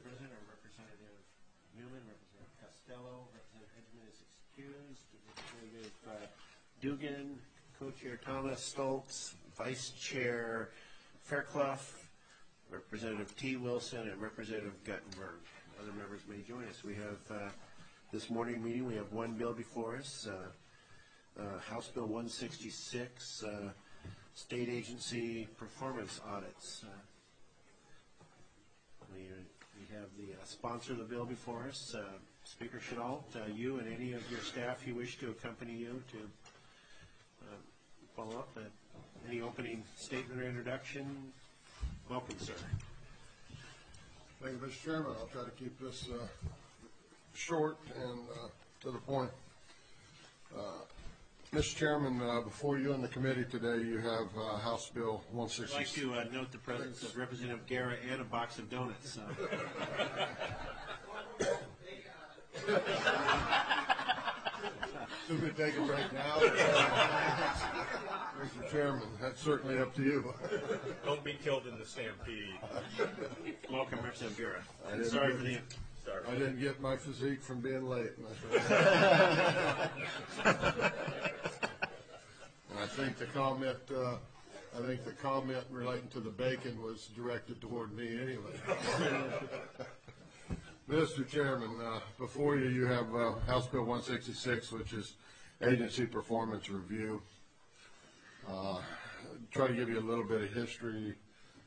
present are Representative Newman, Representative Costello, Representative Edgman is excused, Representative Dugan, Co-Chair Thomas, Stoltz, Vice Chair Fairclough, Representative T. Wilson, and Representative Guttenberg. Other members may join us. We have this morning meeting, we have one bill before us, House Bill 166, State Agency Performance Audits. We have the sponsor of the bill before us, Speaker Shadalt. You and any of your staff who wish to accompany you to follow up. Any opening statement or introduction? Welcome, sir. Thank you, Mr. Chairman. I'll try to keep this short and to the point. Mr. Chairman, before you and the committee today, you have House Bill 166. I'd like to note the presence of Representative Guerra and a box of donuts. Should we take a break now? Mr. Chairman, that's certainly up to you. Don't be killed in the stampede. Welcome, Representative Guerra. Sorry for the... I didn't get my physique from being late. And I think the comment relating to the bacon was directed toward me anyway. Mr. Chairman, before you have House Bill 166, which is Agency Performance Review. Try to give you a little bit of history.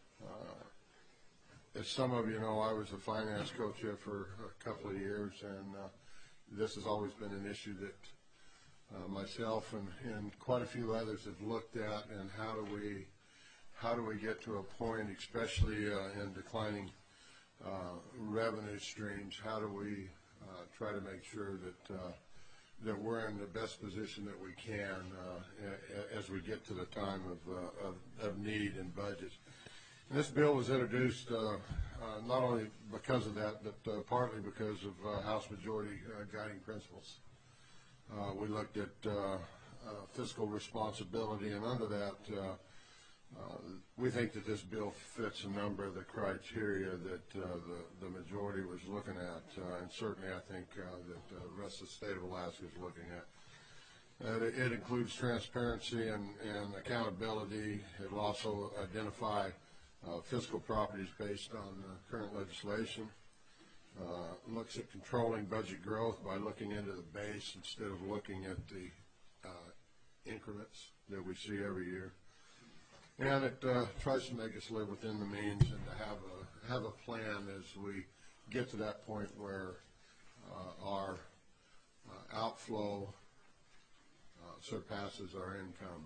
As some of you know, I was a finance co-chair for a couple of years, and this has always been an issue that myself and quite a few others have looked at, and how do we get to a point, especially in declining revenue streams, how do we try to make sure that we're in the best position that we can as we get to the time of need and budgets. And this bill was introduced not only because of that, but partly because of House Majority guiding principles. We looked at fiscal responsibility, and under that, we think that this bill fits a number of the criteria that the majority was looking at, and certainly I think that the rest of the state of Alaska is looking at. It includes transparency and accountability. It will also identify fiscal properties based on current legislation. Looks at controlling budget growth by looking into the base instead of looking at the increments that we see every year. And it tries to make us live within the means and to have a plan as we get to that point where our outflow surpasses our income.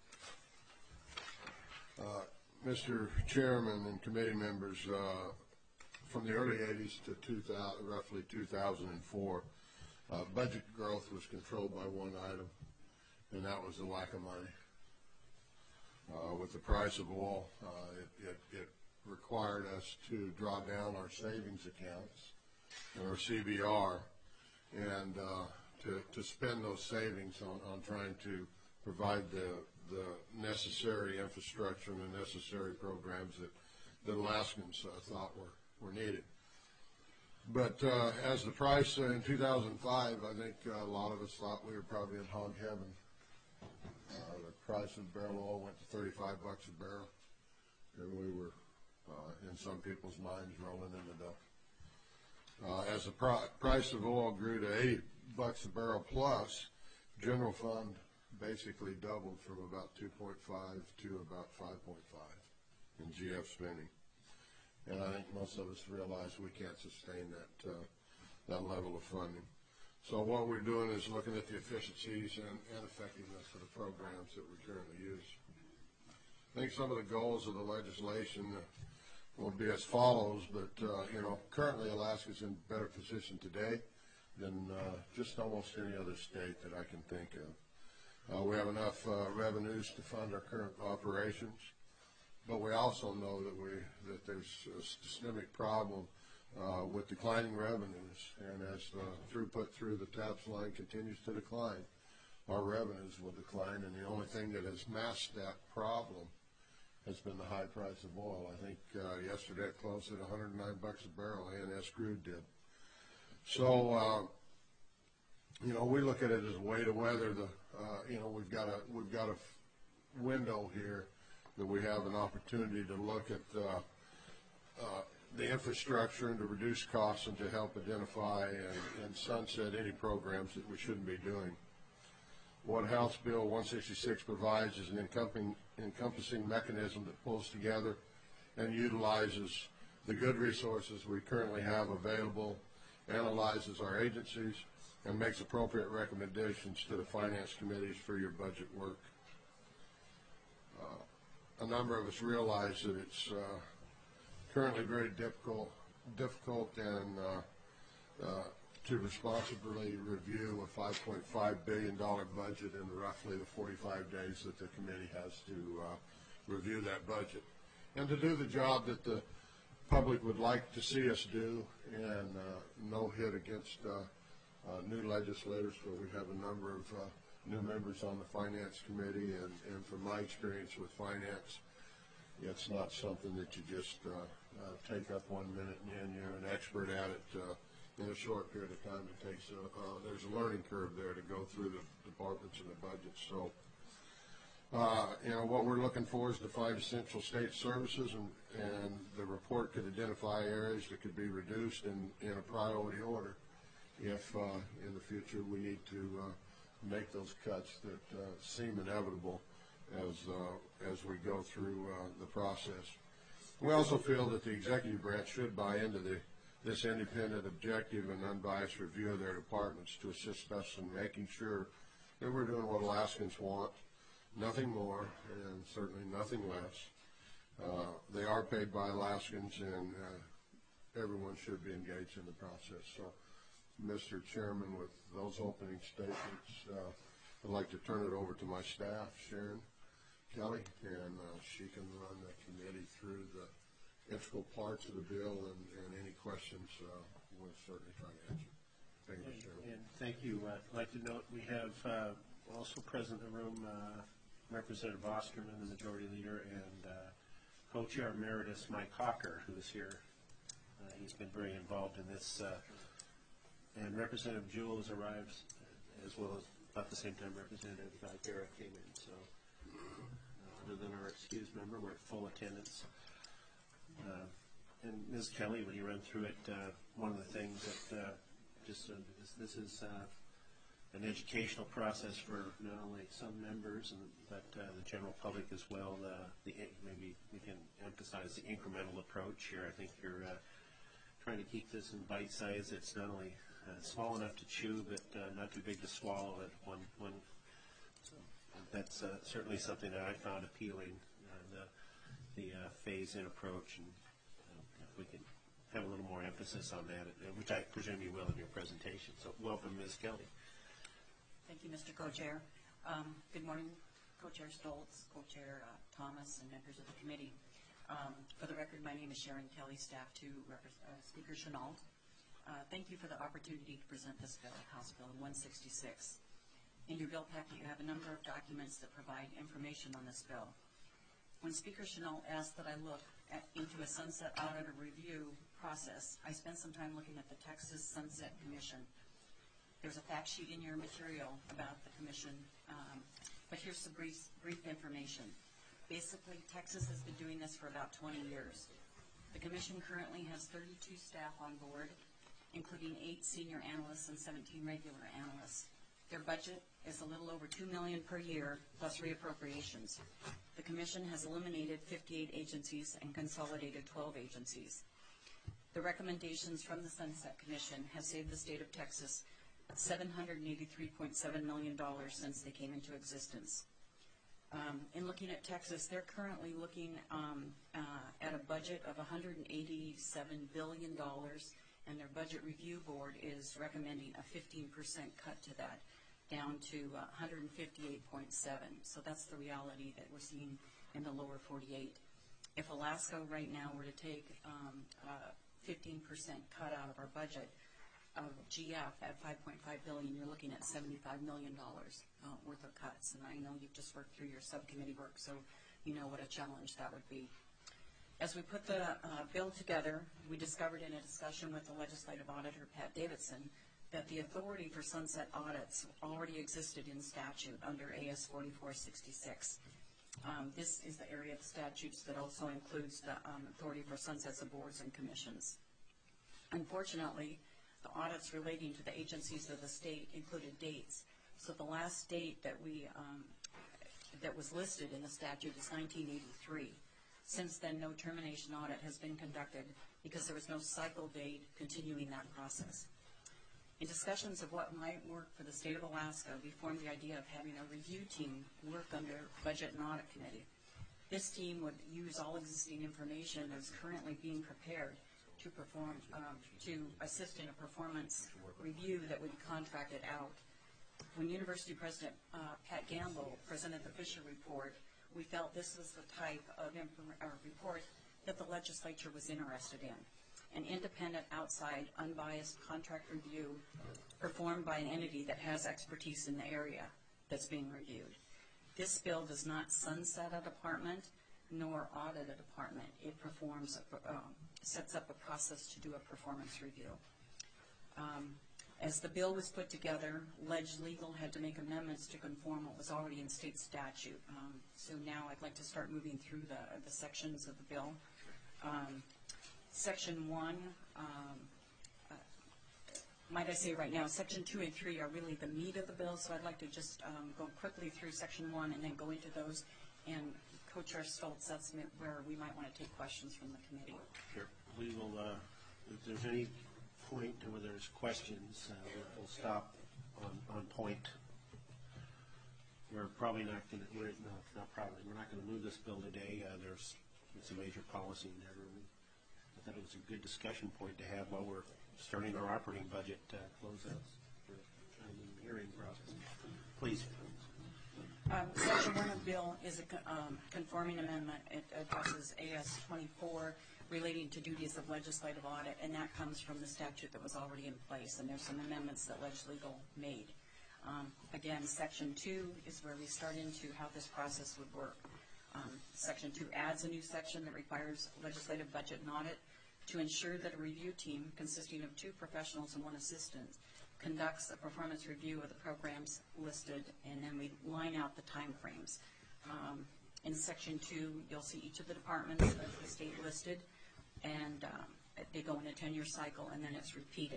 Mr. Chairman and committee members, from the early 80s to roughly 2004, budget growth was controlled by one item, and that was the lack of money. With the price of oil, it required us to draw down our savings accounts and our CBR, and to spend those savings on trying to provide the necessary infrastructure and the necessary programs that Alaskans thought were needed. But as the price in 2005, I think a lot of us thought we were probably in hog heaven. The price of barrel oil went to $35 a barrel, and we were, in some people's minds, rolling in the dough. As the price of oil grew to $80 a barrel plus, general fund basically doubled from about 2.5 to about 5.5 in GF spending. And I think most of us realize we can't sustain that level of funding. So what we're doing is looking at the efficiencies and effectiveness of the programs that we currently use. I think some of the goals of the legislation will be as follows, but currently Alaska's in a better position today than just almost any other state that I can think of. We have enough revenues to fund our current operations, but we also know that there's a systemic problem with declining revenues, and as the throughput through the TAPS line continues to decline, our revenues will decline, and the only thing that has masked that problem has been the high price of oil. I think yesterday it closed at $109 a barrel, ANS crude did. So, we look at it as a way to weather the, we've got a window here that we have an opportunity to look at the infrastructure and to reduce costs and to help identify and sunset any programs that we shouldn't be doing. What House Bill 166 provides is an encompassing mechanism that pulls together and utilizes the good resources we currently have available, analyzes our agencies, and makes appropriate recommendations to the finance committees for your budget work. A number of us realize that it's currently very difficult and to responsibly review a $5.5 billion budget in roughly the 45 days that the committee has to review that budget, and to do the job that the public would like to see us do, and no hit against new legislators, where we have a number of new members on the Finance Committee, and from my experience with finance, it's not something that you just take up 1 minute and you're an expert at it in a short period of time. It takes there's a learning curve there to go through the departments and the budget. So, what we're looking for is to find essential state services, and the report could identify areas that could be reduced in a priority order if in the future we need to make those cuts that seem inevitable as we go through the process. We also feel that the executive branch should buy into this independent, objective, and unbiased review of their departments to assist us in making sure that we're doing what Alaskans want, nothing more, and certainly nothing less. They are paid by Alaskans, and everyone should be engaged in the process. So, Mr. Chairman, with those opening statements, I'd like to turn it over to my staff, Sharon Kelly, and she can run the committee through the integral parts of the bill, and any questions we'll certainly try to answer. Thank you, Mr. Chairman. And thank you. I'd like to note we have also present in the room Representative Osterman, the Majority Leader, and Co-Chair Emeritus Mike Hawker, who is here. He's been very involved in this. And Representative Jewell has arrived, as well as about the same time Representative Garrett came in. So, other than our excused member, we're at full attendance. And Ms. Kelly, when you run through it, one of the things that this is an educational process for not only some members but the general public as well. Maybe we can emphasize the incremental approach here. I think you're trying to keep this in bite size. It's not only small enough to chew, but not too big to swallow at one. So that's certainly something that I found appealing. The phase-in approach, and if we can have a little more emphasis on that, which I presume you will in your presentation. So welcome, Ms. Kelly. Thank you, Mr. Co-Chair. Good morning, Co-Chair Stoltz, Co-Chair Thomas, and members of the committee. For the record, my name is Sharon Kelly, staff to Speaker Chenault. Thank you for the opportunity to present this bill, House Bill 166. In your bill packet, you have a number of documents that provide information on this bill. When Speaker Chenault asked that I look into a sunset audit or review process, I spent some time looking at the Texas Sunset Commission. There's a fact sheet in your material about the commission, but here's some brief information. Basically, Texas has been doing this for about 20 years. The commission currently has 32 staff on board, including 8 senior analysts and 17 regular analysts. Their budget is a little over $2 million per year, plus reappropriations. The commission has eliminated 58 agencies and consolidated 12 agencies. The recommendations from the Sunset Commission have saved the state of Texas $783.7 million since they came into existence. In looking at Texas, they're currently looking at a budget of $187 billion, and their budget review board is recommending a 15% cut to that, down to 158.7. So that's the reality that we're seeing in the lower 48. If Alaska right now were to take 15% cut out of our budget of GF at $5.5 billion, you're looking at $75 million worth of cuts. And I know you've just worked through your subcommittee work, so you know what a challenge that would be. As we put the bill together, we discovered in a discussion with the legislative auditor, Pat Davidson, that the authority for sunset audits already existed in statute under AS 4466. This is the area of the statutes that also includes the authority for sunsets of boards and commissions. Unfortunately, the audits relating to the agencies of the state included dates. So the last date that that was listed in the statute is 1983. Since then, no termination audit has been conducted because there was no cycle date continuing that process. In discussions of what might work for the state of Alaska, we formed the idea of having a review team work under Budget and Audit Committee. This team would use all existing information that is currently being prepared to perform, to assist in a performance review that would be contracted out. When University President Pat Gamble presented the Fisher Report, we felt this was the type of report that the legislature was interested in. An independent, outside, unbiased contract review performed by an entity that has expertise in the area that's being reviewed. This bill does not sunset a department nor audit a department. It performs, sets up a process to do a performance review. As the bill was put together, Ledge Legal had to make amendments to conform what was already in state statute. So now I'd like to start moving through the sections of the bill. Section 1, might I say right now, Section 2 and 3 are really the meat of the bill, so I'd like to just go quickly through Section 1 and then go into those. And Co-Chair Stoltz, that's where we might want to take questions from the committee. Sure. We will, if there's any point to where there's questions, we'll stop on point. We're probably not going to, we're not going to move this bill today. It's a major policy in there. I thought it was a good discussion point to have while we're starting our operating budget closeouts for the hearing process. Please. Section 1 of the bill is a conforming amendment. It addresses AS 24 relating to duties of legislative audit, and that comes from the statute that was already in place, and there's some amendments that Ledge Legal made. Again, Section 2 is where we start into how this process would work. Section 2 adds a new section that requires legislative budget and audit to ensure that a review team consisting of 2 professionals and 1 assistant conducts a performance review of the programs listed, and then we line out the time frames. In Section 2, you'll see each of the departments of the state listed, and they go in a 10-year cycle, and then it's repeated.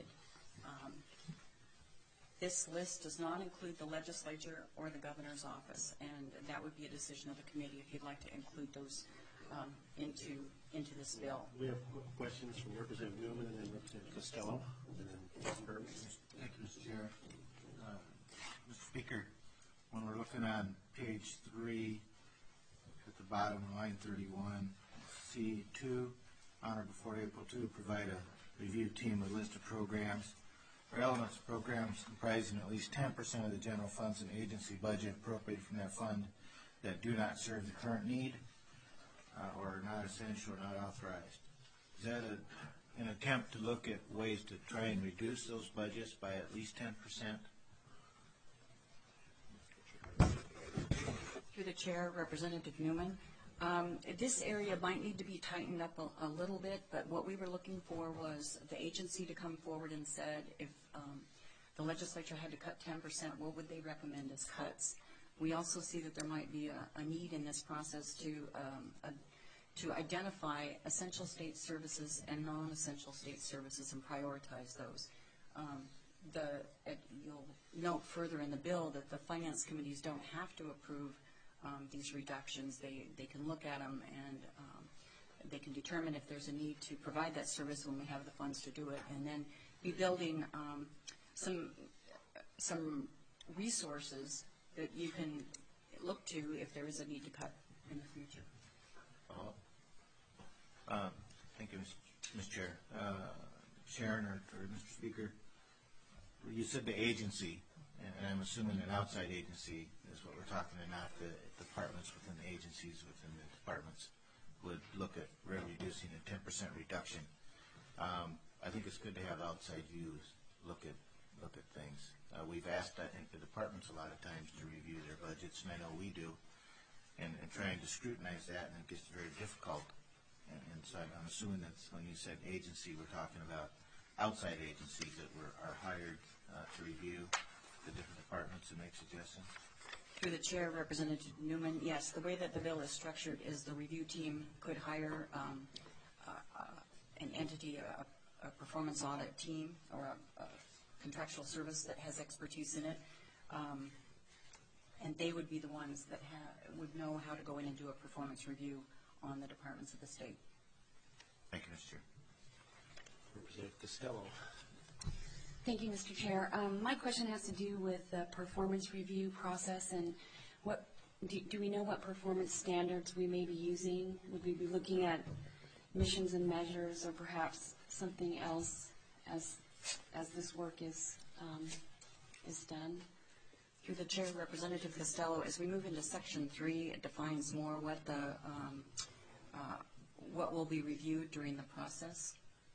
This list does not include the legislature or the governor's office, and that would be a decision of the committee if you'd like to include those into this bill. We have questions from Representative Newman and then Representative Costello, and then Mr. Burke. Thank you, Mr. Chair. Mr. Speaker, when we're looking on page 3 at the bottom, line 31, C2, honor before April 2, provide a review team with a list of programs or elements of programs comprising at least 10% of the general funds and agency budget appropriated from that fund that do not serve the current need or are not essential or not authorized. Is that an attempt to look at ways to try and reduce those budgets by at least 10%? Through the chair, Representative Newman. This area might need to be tightened up a little bit, but what we were looking for was the agency to come forward and said if the legislature had to cut 10%, what would they recommend as cuts? We also see that there might be a need in this process to identify essential state services and non-essential state services and prioritize those. You'll note further in the bill that the finance committees don't have to approve these reductions. They can look at them and they can determine if there's a need to provide that service when we have the funds to do it, and then be building some resources that you can look to if there is a need to cut in the future. Thank you, Ms. Chair. Sharon or Mr. Speaker, you said the agency, and I'm assuming an outside agency is what we're talking about, not the departments within the agencies within the departments would look at reducing a 10% reduction. I think it's good to have outside views look at things. We've asked, I think, the departments a lot of times to review their budgets, and I know we do. and trying to scrutinize that, and it gets very difficult. And so I'm assuming that when you said agency, we're talking about outside agencies that are hired to review the different departments and make suggestions? Through the chair, Representative Newman, yes, the way that the bill is structured is the review team could hire an entity, a performance audit team, or a contractual service that has expertise in it, and they would be the ones that would know how to go in and do a performance review on the departments of the state. Thank you, Mr. Chair. Representative Costello. Thank you, Mr. Chair. My question has to do with the performance review process, and what do we know what performance standards we may be using? Would we be looking at missions and measures, or perhaps something else as this work is done? Through the chair, Representative Costello, as we move into Section 3, it defines more what will be reviewed during the process,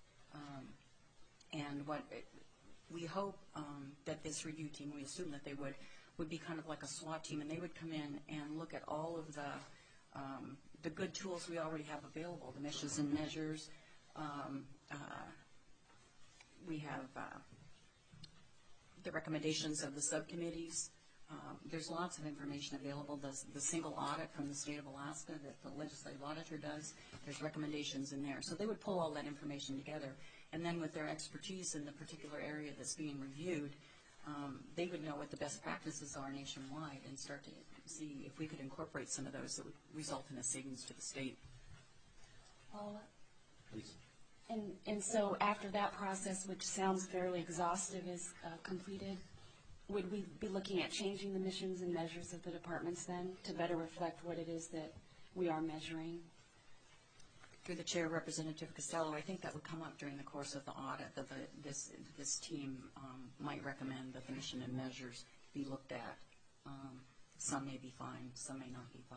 and what we hope that this review team, we assume that they would be kind of like a SWAT team, and they would come in and look at all of the good tools we already have available, the missions and measures. We have the recommendations of the subcommittees. There's lots of information available. The single audit from the state of Alaska that the legislative auditor does, there's recommendations in there. So they would pull all that information together, and then with their expertise in the particular area that's being reviewed, they would know what the best practices are nationwide and start to see if we could incorporate some of those that would result in a savings to the state. Please. And so after that process, which sounds fairly exhaustive, is completed, would we be looking at changing the missions and measures of the departments then to better reflect what it is that we are measuring? Through the chair, Representative Costello, I think that would come up during the course of the audit, that this team might recommend that the mission and measures be looked at. Some may be fine, some may not be fine.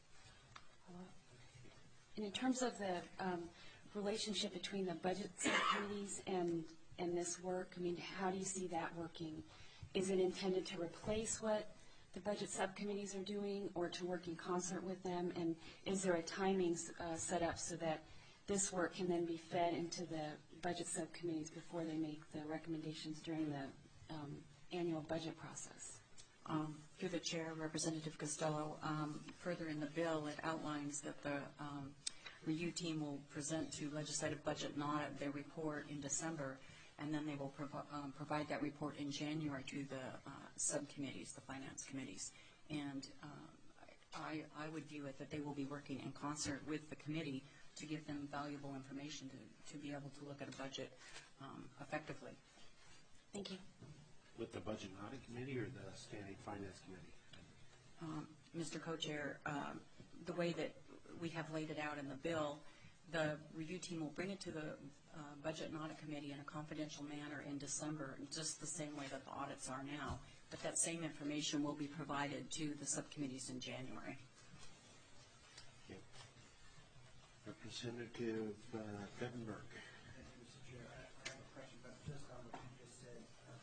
And in terms of the relationship between the budget subcommittees and this work, I mean, how do you see that working? Is it intended to replace what the budget subcommittees are doing, or to work in concert with them? And is there a timing set up so that this work can then be fed into the budget subcommittees before they make the recommendations during the annual budget process? Through the chair, Representative Costello, further in the bill, it outlines that the review team will present to legislative budget and audit their report in December, and then they will provide that report in January to the subcommittees, the finance committees. And I would view it that they will be working in concert with the committee to give them valuable information to be able to look at a budget effectively. Thank you. With the Budget and Audit Committee or the Standing Finance Committee? Mr. Co-Chair, the way that we have laid it out in the bill, the review team will bring it to the Budget and Audit Committee in a confidential manner in December, just the same way that the audits are now. But that same information will be provided to the subcommittees in January. Okay. Representative Guttenberg. Thank you, Mr. Chair. I have a question about just on what you just said.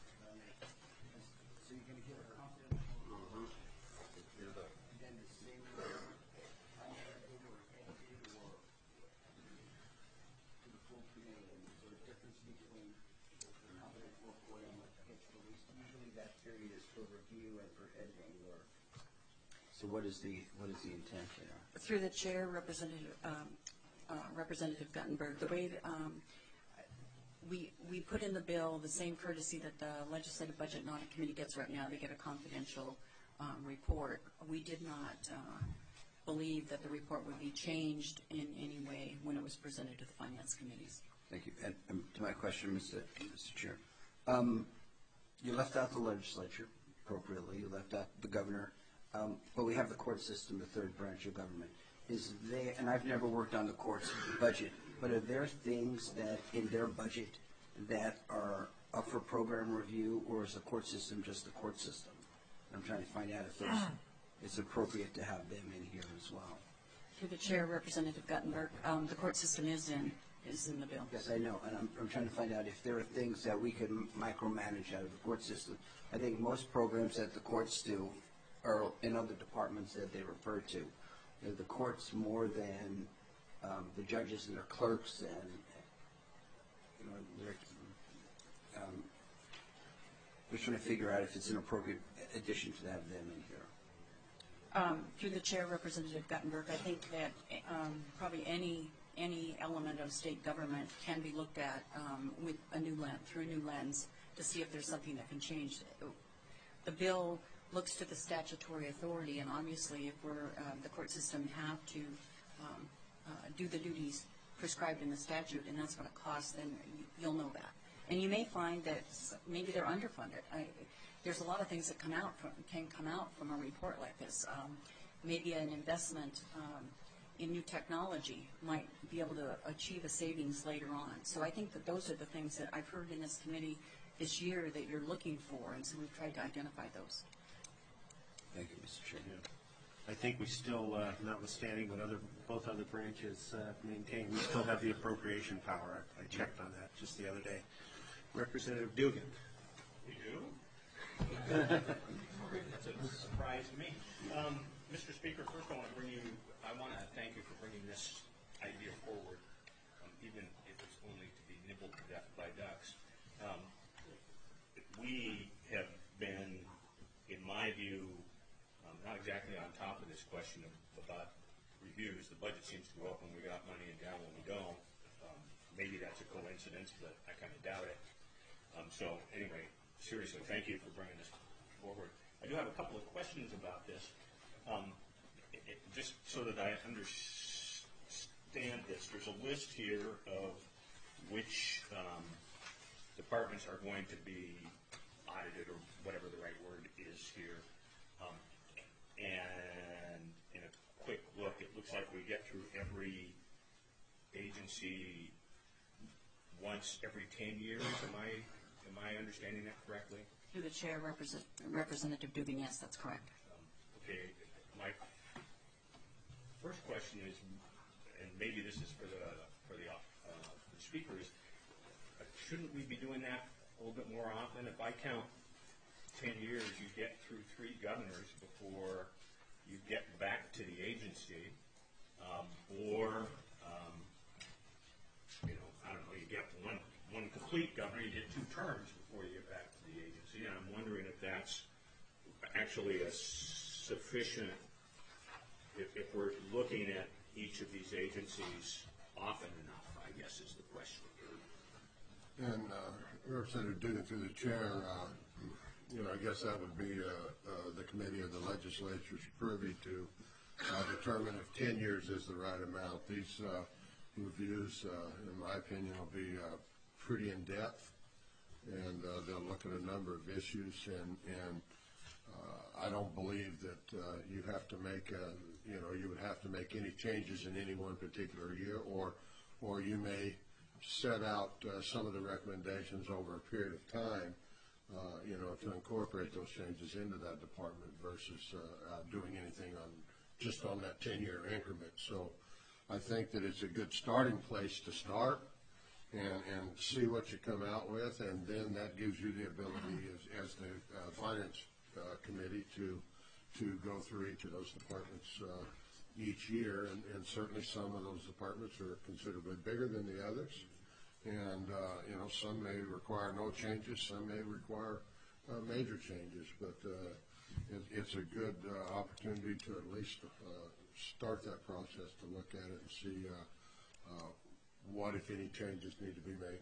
So you're going to give a confidential and then the same to the full committee. And is there a difference between confidential reporting and what gets released? Usually that period is for review and for editing work. So what is the intent there? Through the chair, Representative Guttenberg, the way that, we put in the bill the same courtesy that the Legislative Budget and Audit Committee gets right now. They get a confidential report. We did not believe that the report would be changed in any way when it was presented to the finance committees. Thank you. And to my question, Mr. Chair, you left out the legislature appropriately. You left out the governor. But we have the court system, the third branch of government. And I've never worked on the court's budget, but are there things that in their budget that are up for program review, or is the court system just the court system? I'm trying to find out if it's appropriate to have them in here as well. Through the chair, Representative Guttenberg, the court system is in the bill. Yes, I know, and I'm trying to find out if there are things that we can micromanage out of the court system. I think most programs that the courts do are in other departments that they refer to. the courts more than the judges and their clerks and, we're trying to figure out if it's an appropriate addition to have them in here. Through the chair, Representative Guttenberg, I think that probably any element of state government can be looked at with a new lens, through a new lens, to see if there's something that can change. The bill looks to the statutory authority, and obviously, if the court system have to do the duties prescribed in the statute, and that's what it costs, then you'll know that. And you may find that maybe they're underfunded. There's a lot of things that can come out from a report like this. Maybe an investment in new technology might be able to achieve a savings later on. So I think that those are the things that I've heard in this committee this year that you're looking for, and so we've tried to identify those. Thank you, Mr. Chair. I think we still, notwithstanding what both other branches maintain, we still have the appropriation power. I checked on that just the other day. Representative Dugan. We do? That's a surprise to me. Mr. Speaker, first I want to thank you for bringing this idea forward, even if it's only to be nibbled to death by ducks. We have been, in my view, not exactly on top of this question about reviews. The budget seems to go up when we got money and down when we don't. Maybe that's a coincidence, but I kind of doubt it. So anyway, seriously, thank you for bringing this forward. I do have a couple of questions about this. Just so that I understand this, there's a list here of which departments are going to be audited, or whatever the right word is here. And in a quick look, it looks like we get through every agency once every 10 years. Am I understanding that correctly? Through the chair, Representative Dugan, yes, that's correct. Okay. My first question is, and maybe this is for the speakers, shouldn't we be doing that a little bit more often? If I count 10 years, you get through 3 governors before you get back to the agency, or I don't know, you get one complete governor, you get 2 terms before you get back to the agency, and I'm wondering if that's actually a sufficient, if we're looking at each of these agencies often enough, I guess is the question. And Representative Dugan, through the chair, I guess that would be the committee of the legislature's privy to determine if 10 years is the right amount. These reviews, in my opinion, will be pretty in-depth, and they'll look at a number of issues, and I don't believe that you have to make, you would have to make any changes in any one particular year, or you may set out some of the recommendations over a period of time, to incorporate those changes into that department versus doing anything just on that 10-year increment. So I think that it's a good starting place to start and see what you come out with, and then that gives you the ability as the Finance Committee to go through each of those departments each year, and certainly some of those departments are considerably bigger than the others, and some may require no changes, some may require major changes, but it's a good opportunity to at least start that process, to look at it and see what, if any, changes need to be made.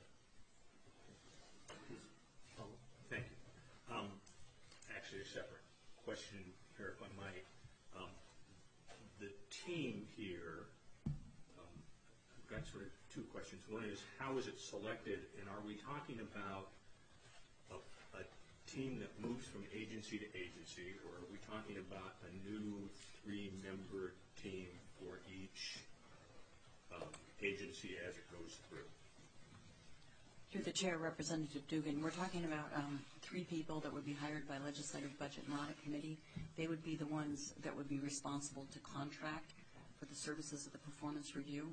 Thank you. Actually, a separate question here, if I might. The team here, I've got sort of 2 questions. One is, how is it selected, and are we talking about a team that moves from agency to agency, or are we talking about a new 3-member team for each agency as it goes through? Through the chair, Representative Dugan, we're talking about 3 people that would be hired by Legislative Budget and Audit Committee. They would be the ones that would be responsible to contract for the services of the performance review.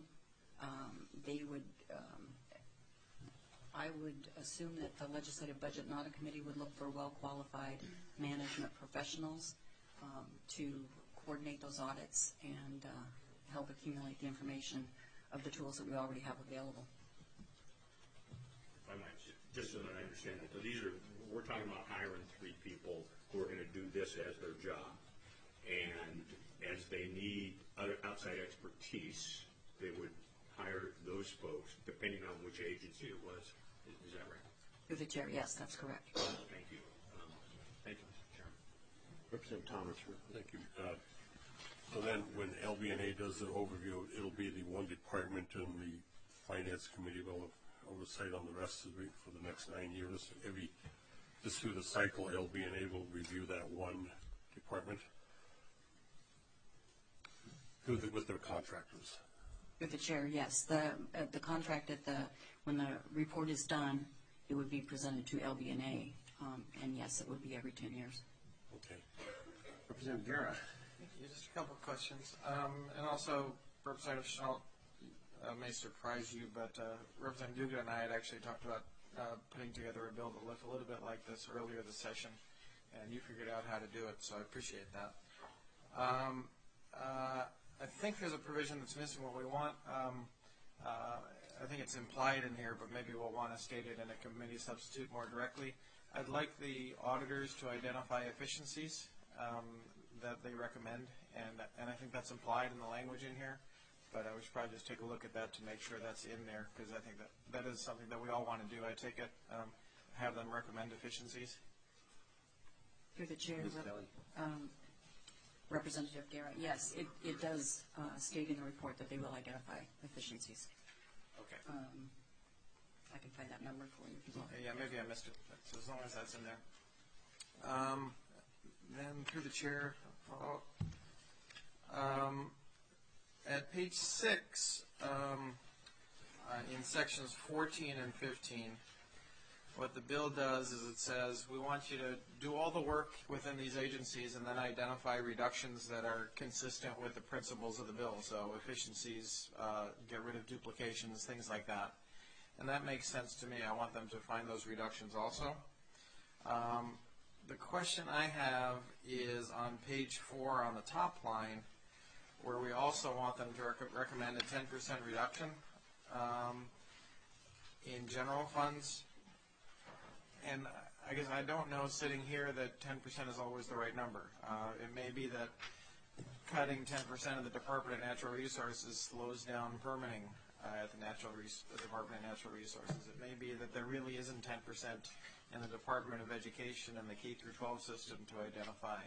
I would assume that the Legislative Budget and Audit Committee would look for well-qualified management professionals to coordinate those audits and help accumulate the information of the tools that we already have available. If I might, just so that I understand it, so we're talking about hiring 3 people who are going to do this as their job. And as they need other outside expertise, they would hire those folks, depending on which agency it was. Is that right? Through the chair, yes, that's correct. Thank you. Thank you, Mr. Chairman. Representative Thomas. Thank you. So then, when LBNA does the overview, it'll be the one department and the Finance Committee will have oversight on the rest of it for the next 9 years. Just through the cycle, LBNA will review that one department with their contractors. Through the chair, yes. The contract when the report is done, it would be presented to LBNA, and yes, it would be every 10 years. Okay. Representative Guerra. Just a couple of questions. And also, Representative Schnault may surprise you, but Representative Dugan and I had actually talked about putting together a bill that looked a little bit like this earlier this session, and you figured out how to do it, so I appreciate that. I think there's a provision that's missing what we want. I think it's implied in here, but maybe we'll want to state it in a committee substitute more directly. I'd like the auditors to identify efficiencies that they recommend, and I think that's implied in the language in here, but I should probably just take a look at that to make sure that's in there, because I think that is something that we all want to do. I take it, have them recommend efficiencies. Through the chair, Representative Guerra, yes, it does state in the report that they will identify efficiencies. Okay. I can find that number for you if you want. Yeah, maybe I missed it, so as long as that's in there. Then through the chair, at page 6, in sections 14 and 15, what the bill does is it says we want you to do all the work within these agencies and then identify reductions that are consistent with the principles of the bill. So efficiencies, get rid of duplications, things like that. And that makes sense to me. I want them to find those reductions also. The question I have is on page 4 on the top line, where we also want them to recommend a 10% reduction in general funds. And I guess I don't know sitting here that 10% is always the right number. It may be that cutting 10% of the Department of Natural Resources slows down permitting at the Department of Natural Resources. It may be that there really isn't 10% in the Department of Education and the K-12 system to identify.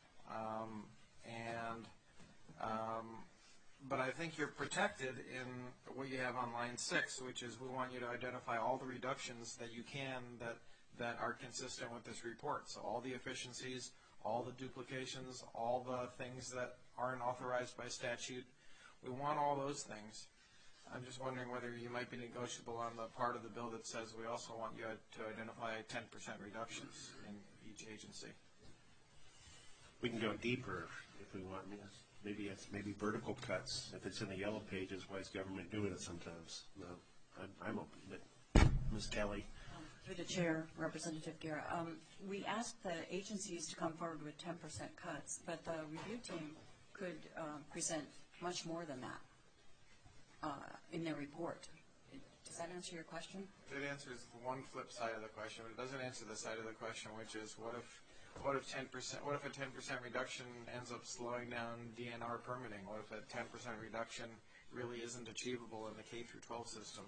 But I think you're protected in what you have on line 6, which is we want you to identify all the reductions that you can that are consistent with this report. So all the efficiencies, all the duplications, all the things that aren't authorized by statute. We want all those things. I'm just wondering whether you might be negotiable on the part of the bill that says we also want you to identify 10% reductions in each agency. We can go deeper if we want. Maybe vertical cuts. If it's in the yellow pages, why is government doing it sometimes? No, I'm open. But Ms. Kelly. Through the chair, Representative Guerra, we asked the agencies to come forward with 10% cuts, but the review team could present much more than that in their report. Does that answer your question? It answers one flip side of the question, but it doesn't answer the side of the question, which is what if a 10% reduction ends up slowing down DNR permitting? What if a 10% reduction really isn't achievable in the K-12 system?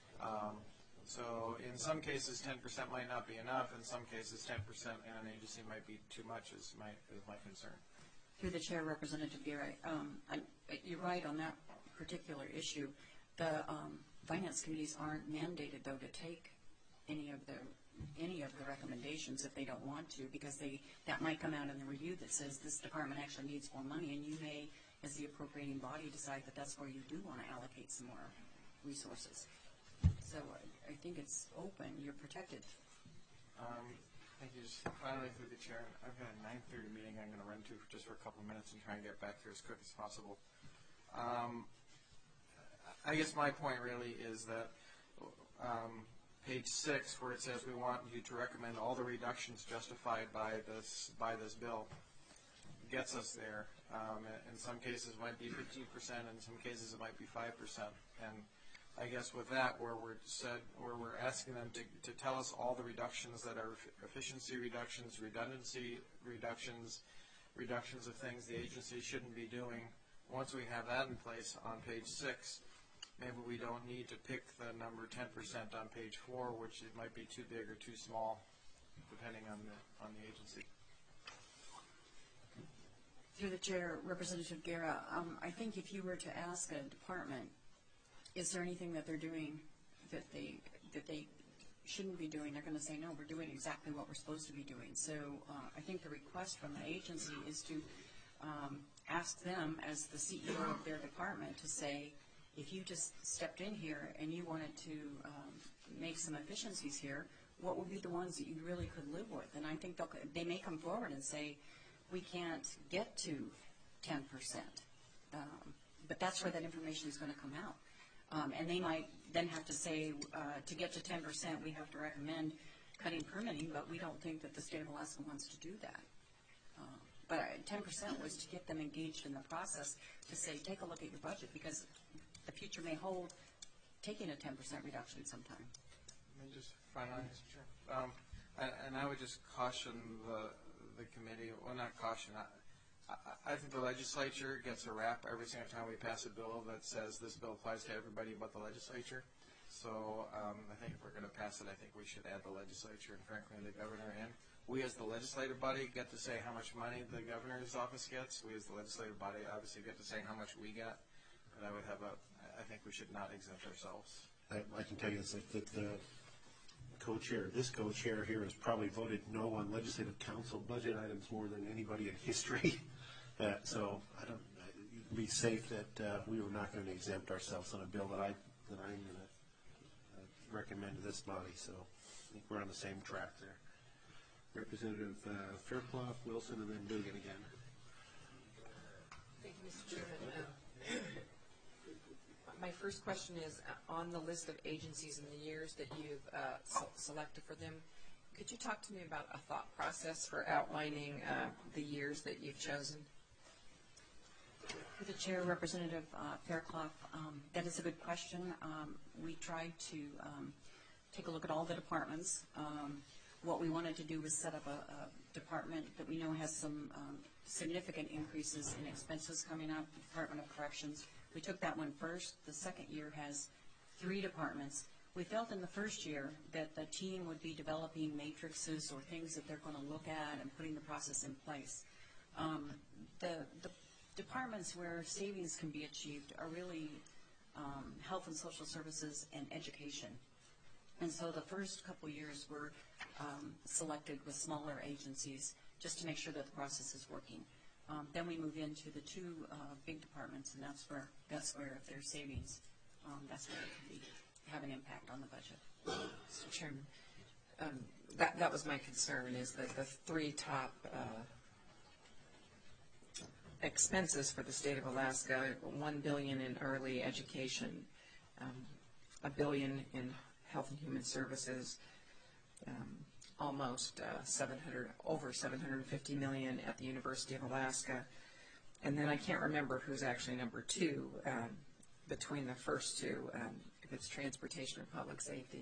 So in some cases, 10% might not be enough. In some cases, 10% in an agency might be too much is my concern. Through the chair, Representative Guerra, you're right on that particular issue. The finance committees aren't mandated, though, to take any of the recommendations if they don't want to, because that might come out in the review that says this department actually needs more money, and you may, as the appropriating body, decide that that's where you do want to allocate some more resources. So I think it's open. You're protected. Thank you. Just finally, through the chair, I've got a 9:30 meeting I'm going to run to just for a couple of minutes and try and get back here as quick as possible. I guess my point really is that page 6, where it says we want you to recommend all the reductions justified by this bill, gets us there. In some cases, it might be 15%. In some cases, it might be 5%. And I guess with that, where we're asking them to tell us all the reductions that are efficiency reductions, redundancy reductions, reductions of things the agency shouldn't be doing. Once we have that in place on page 6, maybe we don't need to pick the number 10% on page 4, which it might be too big or too small, depending on the agency. Through the chair, Representative Guerra, I think if you were to ask a department, is there anything that they're doing that they shouldn't be doing, they're going to say, no, we're doing exactly what we're supposed to be doing. So I think the request from the agency is to ask them, as the CEO of their department, to say, if you just stepped in here and you wanted to make some efficiencies here, what would be the ones that you really could live with? And I think they may come forward and say, we can't get to 10%. But that's where that information is going to come out. And they might then have to say, to get to 10%, we have to recommend cutting permitting, but we don't think that the state of Alaska wants to do that. But 10% was to get them engaged in the process to say, take a look at your budget, because the future may hold taking a 10% reduction sometime. Let me just finalize, Mr. Chair. And I would just caution the committee, well, not caution, I think the legislature gets a rap every single time we pass a bill that says this bill applies to everybody but the legislature. So I think if we're going to pass it, I think we should add the legislature and frankly the governor in. We as the legislative body get to say how much money the governor's office gets. We as the legislative body obviously get to say how much we get. But I think we should not exempt ourselves. I can tell you that the this co-chair here has probably voted no on legislative council budget items more than anybody in history. So you'd be safe that we were not going to exempt ourselves on a bill that I'm going to recommend to this body. So I think we're on the same track there. Representative Fairclough, Wilson, and then Dugan again. Thank you, Mr. Chairman. My first question is, on the list of agencies and the years that you've selected for them, could you talk to me about a thought process for outlining the years that you've chosen? For the chair, Representative Fairclough, that is a good question. We tried to take a look at all the departments. What we wanted to do was set up a department that we know has some significant increases in expenses coming up, the Department of Corrections. We took that one first. The second year has 3 departments. We felt in the first year that the team would be developing matrices or things that they're going to look at and putting the process in place. The departments where savings can be achieved are really health and social services and education. And so the first couple years were selected with smaller agencies just to make sure that the process is working. Then we move into the 2 big departments, and that's where if there's savings, that's where it can have an impact on the budget. Mr. Chairman, that was my concern, is that the 3 top expenses for the state of Alaska, $1 billion in early education, $1 billion in health and human services, almost over $750 million at the University of Alaska, and then I can't remember who's actually number 2 between the first 2, if it's transportation or public safety.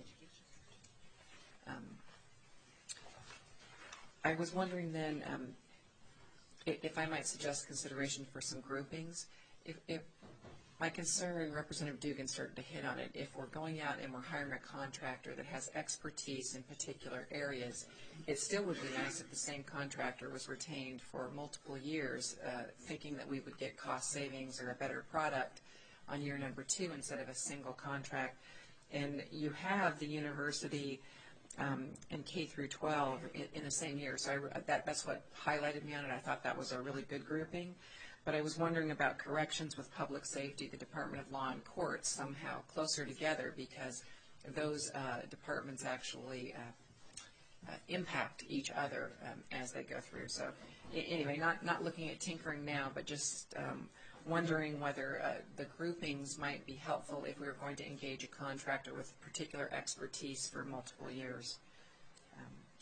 I was wondering then if I might suggest consideration for some groupings. If my concern, Representative Dugan started to hit on it, if we're going out and we're hiring a contractor that has expertise in particular areas, it still would be nice if the same contractor was retained for multiple years, thinking that we would get cost savings or a better product on year number 2 instead of a single contract. And you have the university and K through 12 in the same year, so that's what highlighted me on it. I thought that was a really good grouping. But I was wondering about corrections with public safety, the Department of Law and Courts, somehow closer together, because those departments actually impact each other as they go through. So anyway, not looking at tinkering now, but just wondering whether the groupings might be helpful if we were going to engage a contractor with particular expertise for multiple years.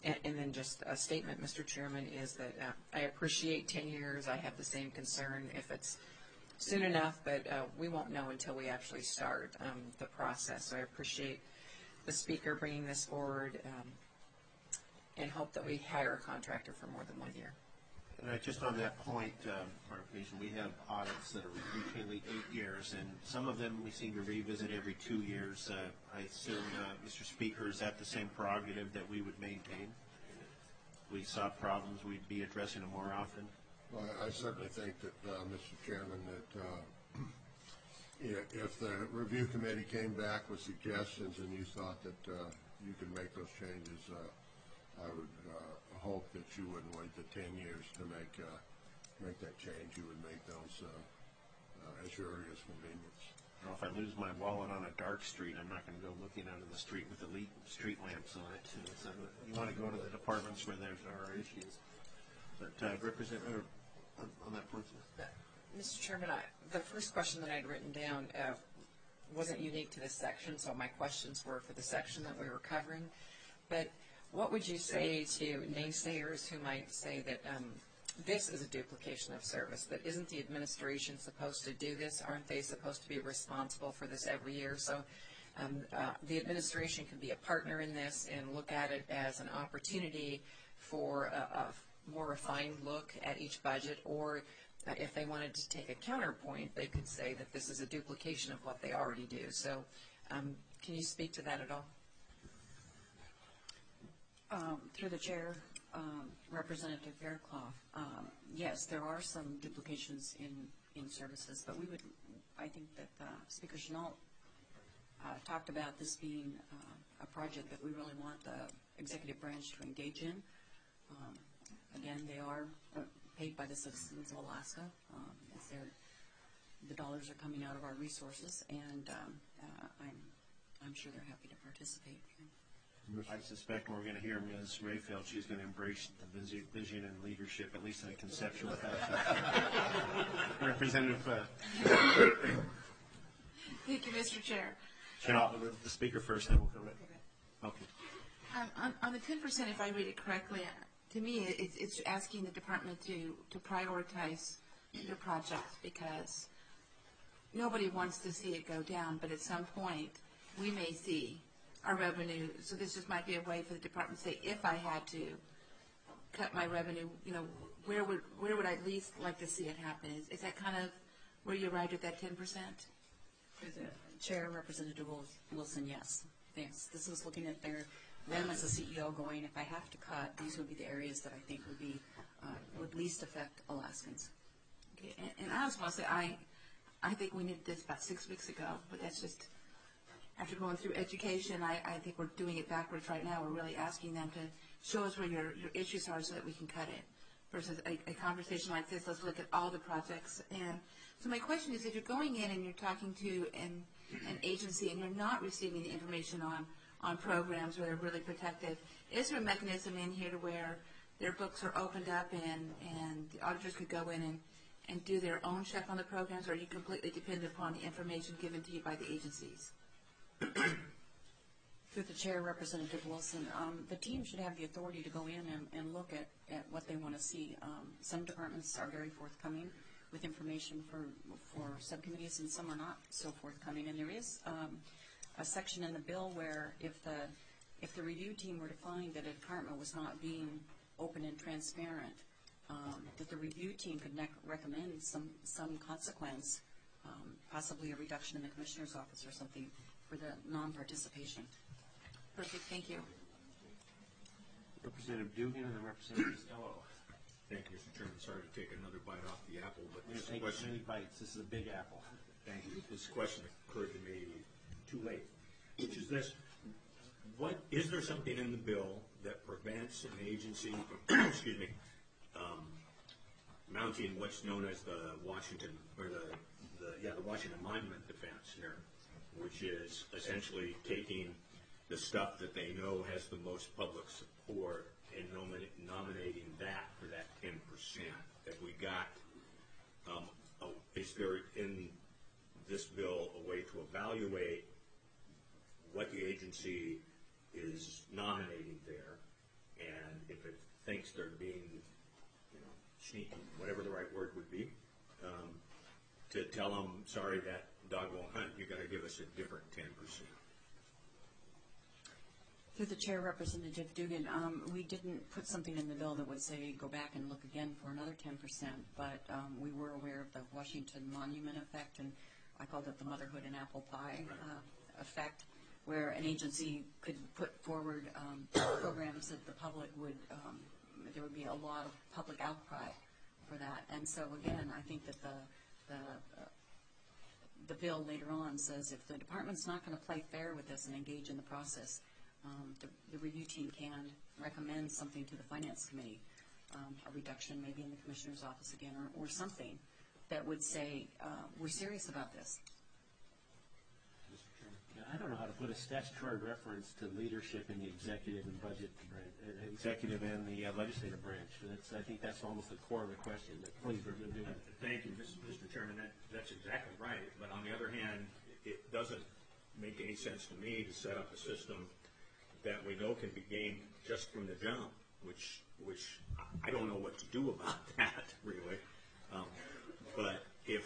And then just a statement, Mr. Chairman, is that I appreciate 10 years. I have the same concern if it's soon enough, but we won't know until we actually start the process. So I appreciate the speaker bringing this forward and hope that we hire a contractor for more than 1 year. And just on that point, clarification, we have audits that are routinely 8 years, and some of them we seem to revisit every 2 years. I assume, Mr. Speaker, is that the same prerogative that we would maintain? If we saw problems, we'd be addressing them more often? Well, I certainly think that, Mr. Chairman, that if the review committee came back with suggestions and you thought that you could make those changes, I would hope that you wouldn't wait the 10 years to make that change. You would make those as your earliest convenience. Well, if I lose my wallet on a dark street, I'm not going to go looking out of the street with elite street lamps on it. So you want to go to the departments where there are issues. But Representative, on that point, Mr. Chairman, the first question that I'd written down wasn't unique to this section, so my questions were for the section that we were covering. But what would you say to naysayers who might say that this is a duplication of service, that isn't the administration supposed to do this? Aren't they supposed to be responsible for this every year? So the administration can be a partner in this and look at it as an opportunity for a more refined look at each budget, or if they wanted to take a counterpoint, they could say that this is a duplication of what they already do. So can you speak to that at all? Through the chair, Representative Fairclough, yes, there are some duplications in services, but I think that Speaker Chenault talked about this being a project that we really want the executive branch to engage in. Again, they are paid by the citizens of Alaska. The dollars are coming out of our resources, and I'm sure they're happy to participate. I suspect we're going to hear Ms. Rayfield. She's going to embrace the vision and leadership, at least in a conceptual fashion. Representative. Thank you, Mr. Chair. Chenault, the speaker first, then we'll come back. Okay. On the 10%, if I read it correctly, to me, it's asking the department to prioritize their projects, because nobody wants to see it go down, but at some point, we may see our revenue. So this just might be a way for the department to say, if I had to cut my revenue, where would I least like to see it happen? Is that kind of where you arrived at that 10%? Chair, Representative Wilson, yes. Yes, this is looking at them as a CEO going, if I have to cut, these would be the areas that I think would least affect Alaskans. Okay, and I also want to say, I think we needed this about 6 weeks ago, but that's just, after going through education, I think we're doing it backwards right now. We're really asking them to show us where your issues are so that we can cut it. Versus a conversation like this, let's look at all the projects. And so my question is, if you're going in and you're talking to an agency and you're not receiving the information on programs where they're really protected, is there a mechanism in here to where their books are opened up and the auditors could go in and do their own check on the programs, or are you completely dependent upon the information given to you by the agencies? Through the chair, Representative Wilson, the team should have the authority to go in and look at what they want to see. Some departments are very forthcoming with information for subcommittees, and some are not so forthcoming. And there is a section in the bill where if the review team were to find that a department was not being open and transparent, that the review team could recommend some consequence, possibly a reduction in the commissioner's office or something, for the non-participation. Perfect, thank you. Representative Dugan and then Representative Costello. Thank you, Mr. Chairman. Sorry to take another bite off the apple, but We're this going to take question, many bites. This is a big apple. thank you. This question occurred to me too late, which is this: is there something in the bill that prevents an agency from, excuse me, mounting what's known as the Washington or the Washington Monument defense here, which is essentially taking the stuff that they know has the most public support and nominating that for that 10%. Have we got, is there in this bill a way to evaluate what the agency is nominating there, and thinks they're being, sneaky, whatever the right word would be, to tell them, sorry, that dog won't hunt, you got to give us a different 10%. Through the chair, Representative Dugan, we didn't put something in the bill that would say go back and look again for another 10%, but we were aware of the Washington Monument effect, and I called it the motherhood and apple pie effect, where an agency could put forward programs that the public would, there would be a lot of public outcry for that. And so again, I think that the bill later on says if the department's not going to play fair with this and engage in the process, the review team can recommend something to the Finance Committee, a reduction maybe in the Commissioner's office again, or something that would say, we're serious about this. Yeah, I don't know how to put a statutory reference to leadership in the executive and budget executive and the legislative branch. I think that's almost the core of the question. But please, Representative Dugan. Thank you, Mr. Chairman. That's exactly right. But on the other hand, it doesn't make any sense to me to set up a system that we know can be gained just from the jump, which I don't know what to do about that, really. But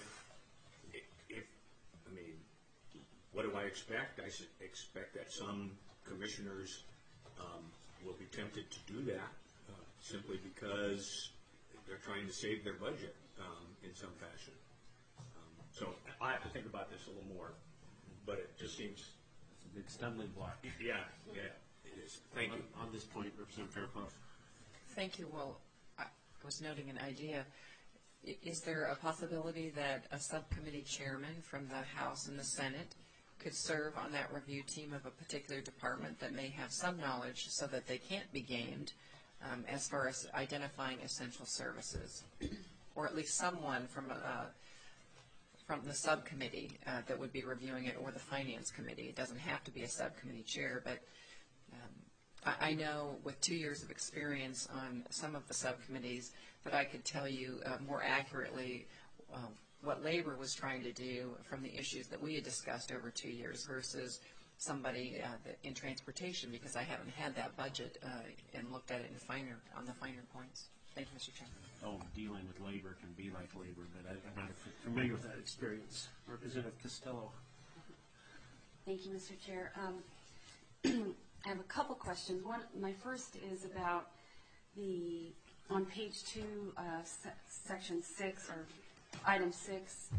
what do I expect? I expect that some commissioners will be tempted to do that simply because they're trying to save their budget in some fashion. So I have to think about this a little more, but it just seems... It's a big stumbling block. Yeah, it is. Thank you. On this point, Representative Fairclough. Thank you. Well, I was noting an idea. Is there a possibility that a subcommittee chairman from the House and the Senate could serve on that review team of a particular department that may have some knowledge so that they can't be gamed as far as identifying essential services? Or at least someone from the subcommittee that would be reviewing it, or the Finance Committee. It doesn't have to be a subcommittee chair, but I know with 2 years of experience on some of the subcommittees that I could tell you more accurately what labor was trying to do from the issues that we had discussed over 2 years versus somebody in transportation, because I haven't had that budget and looked at it on the finer points. Thank you, Mr. Chairman. Oh, dealing with labor can be like labor, but I'm not familiar with that experience. Representative Costello. Thank you, Mr. Chair. I have a couple questions. My first is about on page 2, section 6, or item 6,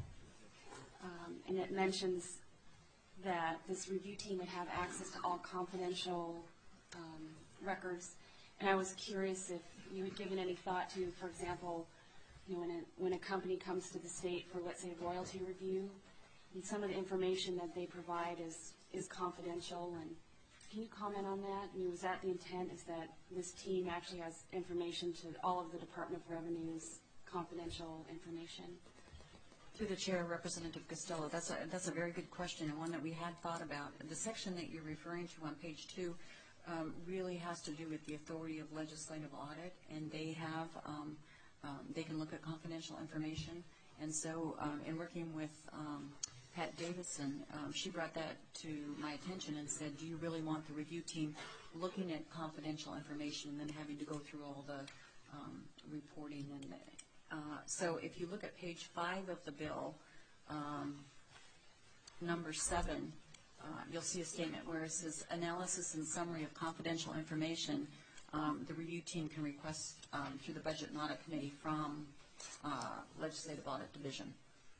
and it mentions that this review team would have access to all confidential records. And I was curious if you had given any thought to, for example, when a company comes to the state for, let's say, royalty review, and some of the information that they provide is confidential. And can you comment on that? I mean, was that the intent, is that this team actually has information to all of the Department of Revenue's confidential information? Through the chair, Representative Costello, that's a very good question, and one that we had thought about. The section that you're referring to on page 2 really has to do with the authority of legislative audit, and they can look at confidential information. And so in working with Pat Davidson, she brought that to my attention and said, do you really want the review team looking at confidential information and then having to go through all the reporting? And so if you look at page 5 of the bill, number 7, you'll see a statement where it says analysis and summary of confidential information. The review team can request through the Budget and Audit Committee from Legislative Audit Division.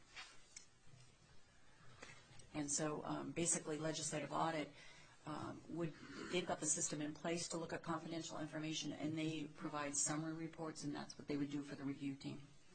And so basically legislative audit they've got the system in place to look at confidential information, and they provide summary reports, and that's what they would do for the review team.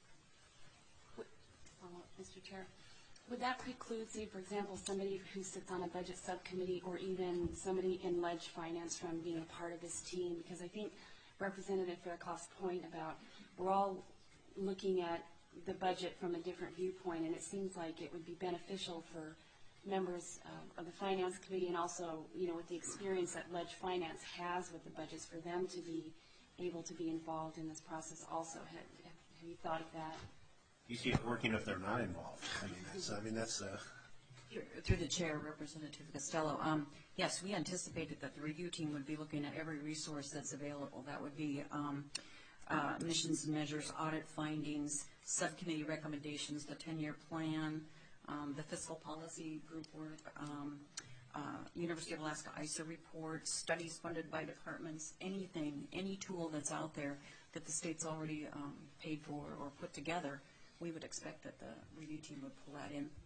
Mr. Chair, would that preclude, say, for example, somebody who sits on a budget subcommittee or even somebody in Leg Finance from being a part of this team? Because I think Representative Fairclough's point about we're all looking at the budget from a different viewpoint, and it seems like it would be beneficial for members of the Finance Committee, and also, with the experience that Leg Finance has with the budgets, for them to be able to be involved in this process also. Have you thought of that? You see it working if they're not involved. That's Through the chair, Representative Costello. Yes, we anticipated that the review team would be looking at every resource that's available. That would be missions and measures, audit findings, subcommittee recommendations, the 10-year plan, the fiscal policy group work, University of Alaska ISA reports, studies funded by departments, anything, any tool that's out there that the state's already paid for or put together, we would expect that the review team would pull that in.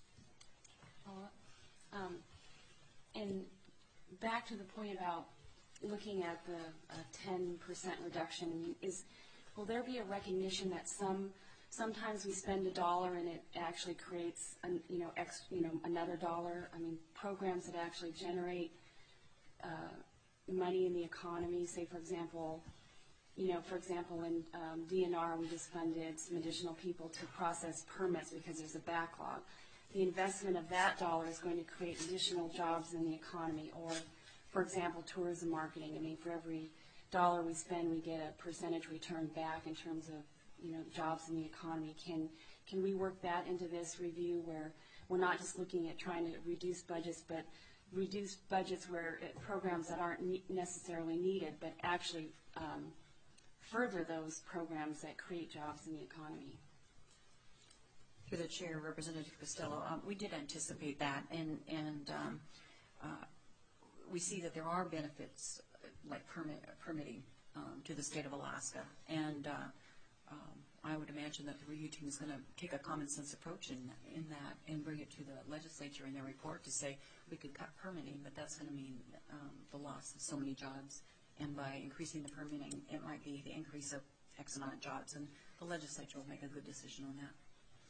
And back to the point about looking at the 10% reduction, will there be a recognition that sometimes we spend $1 and it actually creates another dollar? I mean, programs that actually generate money in the economy. Say, for example, in DNR, we just funded some additional people to process permits because there's a backlog. The investment of that dollar is going to create additional jobs in the economy. Or, for example, tourism marketing. I mean, for every dollar we spend, we get a percentage return back in terms of jobs in the economy. Can we work that into this review where we're not just looking at trying to reduce budgets, but reduce budgets where programs that aren't necessarily needed, but actually further those programs that create jobs in the economy? Through the chair, Representative Costello, we did anticipate that, and we see that there are benefits like permitting to the state of Alaska, and I would imagine that the review team is going to take a common sense approach in that and bring it to the legislature in their report to say we could cut permitting, but that's going to mean the loss of so many jobs, and by increasing the permitting, it might be the increase of X amount of jobs, and the legislature will make a good decision on that.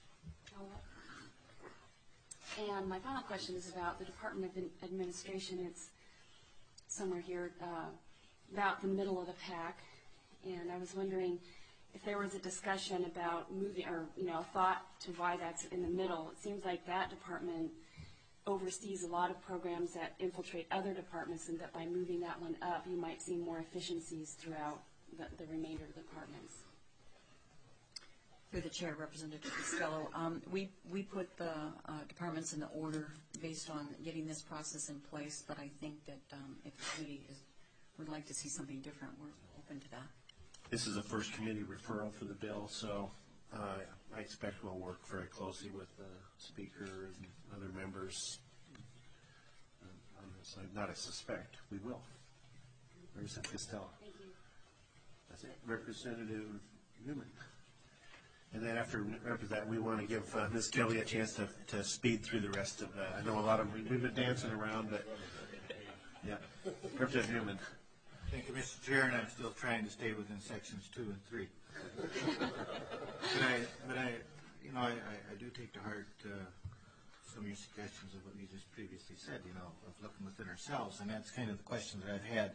And my final question is about the Department of Administration. It's somewhere here about the middle of the pack, and I was wondering if there was a discussion about moving, or a thought to why that's in the middle. It seems like that department oversees a lot of programs that infiltrate other departments, and that by moving that one up, you might see more efficiencies throughout the remainder of the departments. Through the chair, Representative Costello, we put the departments in the order based on getting this process in place, but I think that if the committee would like to see something different, we're open to that. This is a first committee referral for the bill, so I expect we'll work very closely with the speaker and other members on this. Not I suspect, we will. Representative Costello. Thank you. That's it. Representative Newman. And then after that, we want to give Ms. Kelly a chance to speed through the rest of that. I know a lot of we've been dancing around, but yeah. Representative Newman. Thank you, Mr. Chair, and I'm still trying to stay within sections 2 and 3. but I do take to heart some of your suggestions of what you just previously said, of looking within ourselves, and that's kind of the question that I've had.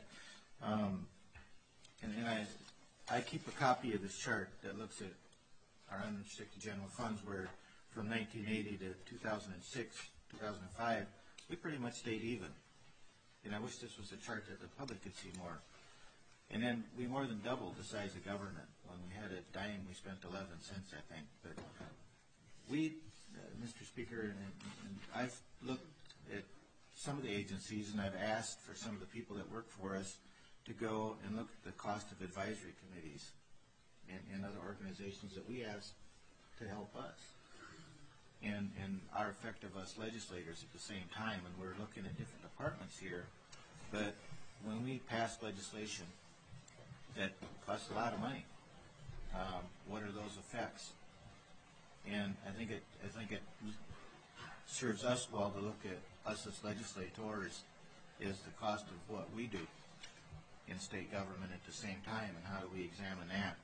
And I keep a copy of this chart that looks at our unrestricted general funds, where from 1980 to 2006, 2005, we pretty much stayed even. And I wish this was a chart that the public could see more. And then we more than doubled the size of government. When we had a dime, we spent 11 cents, I think. But we, Mr. Speaker, and I've looked at some of the agencies, and I've asked for some of the people that work for us to go and look at the cost of advisory committees and other organizations that we ask to help us. And our effect of us legislators at the same time, and we're looking at different departments here, but when we pass legislation that costs a lot of money, what are those effects? And I think it serves us well to look at us as legislators is the cost of what we do in state government at the same time, and how do we examine that?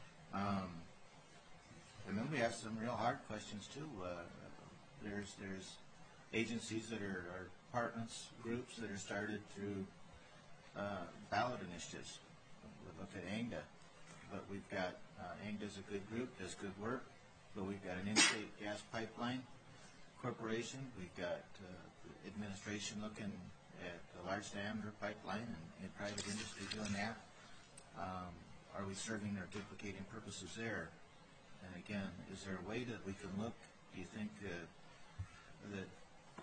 And then we have some real hard questions too. There's agencies that are departments, groups that are started through ballot initiatives. We look at ANGDA, but we've got ANGDA's a good group, does good work, but we've got an in-state gas pipeline corporation. We've got administration looking at a large diameter pipeline and private industry doing that. Are we serving or duplicating purposes there? And again, is there a way that we can look? Do you think that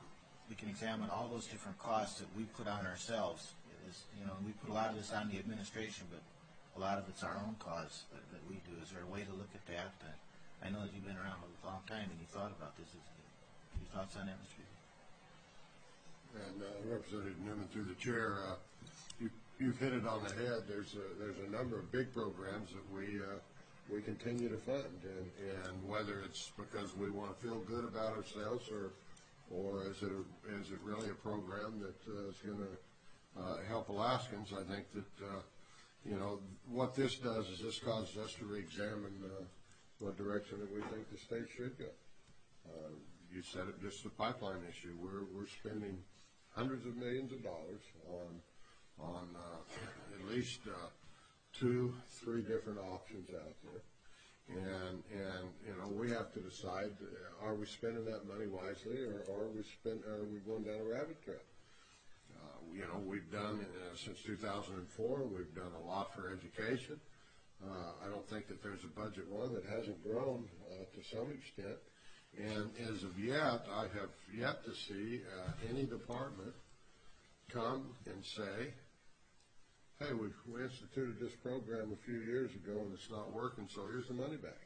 can examine all those different costs that we put on ourselves. We put a lot of this on the administration, but a lot of it's our own costs that we do. Is there a way to look at that? I know that you've been around a long time and you thought about this. Your thoughts on that, Mr. Speaker? And Representative Newman, through the chair, you've hit it on the head. There's a number of big programs that we continue to fund, and whether it's because we want to feel good about ourselves or is it really a program that is going to help Alaskans? I think that what this does is this causes us to re-examine what direction that we think the state should go. You said it, just the pipeline issue. We're spending hundreds of millions of dollars on at least 2-3 different options out there. And we have to decide, are we spending that money wisely, or are we going down a rabbit trail? We've done, since 2004, we've done a lot for education. I don't think that there's a budget one that hasn't grown to some extent. And as of yet, I have yet to see any department come and say, hey, we instituted this program a few years ago and it's not working, so here's the money back.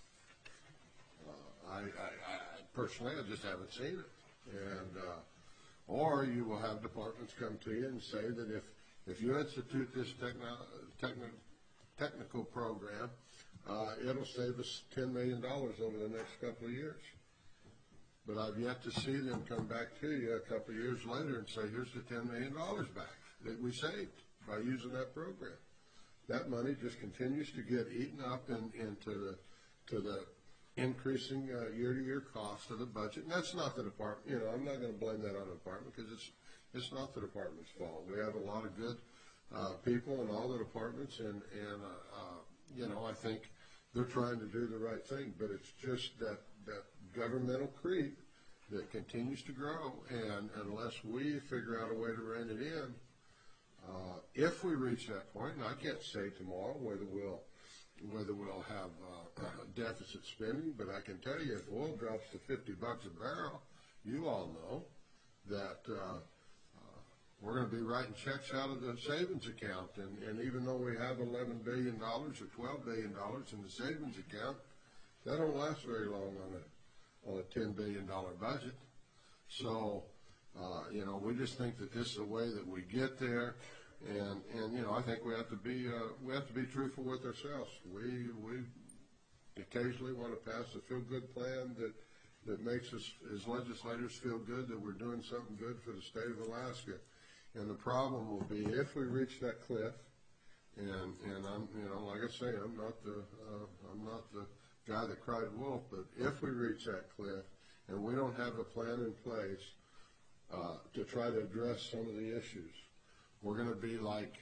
I personally, I just haven't seen it. And or you will have departments come to you and say that if you institute this technical program, it'll save us $10 million over the next couple of years. But I've yet to see them come back to you a couple of years later and say, here's the $10 million back that we saved by using that program. That money just continues to get eaten up into the increasing year-to-year cost of the budget. And that's not the department. I'm not going to blame that on the department because it's not the department's fault. We have a lot of good people in all the departments, and I think they're trying to do the right thing. But it's just that governmental creep that continues to grow, and unless we figure out a way to rein it in, if we reach that point, and I can't say tomorrow whether we'll have deficit spending, but I can tell you if oil drops to $50 a barrel, you all know that we're going to be writing checks out of the savings account, and even though we have $11 billion or $12 billion in the savings account, that don't last very long on a $10 billion budget. So, we just think that this is a way that we get there, and I think we have to be truthful with ourselves. We occasionally want to pass a feel-good plan that makes us as legislators feel good that we're doing something good for the state of Alaska. And the problem will be if we reach that cliff, and I'm, like I say, I'm not the guy that cried wolf, but if we reach that cliff and we don't have a plan in place to try to address some of the issues, we're going to be like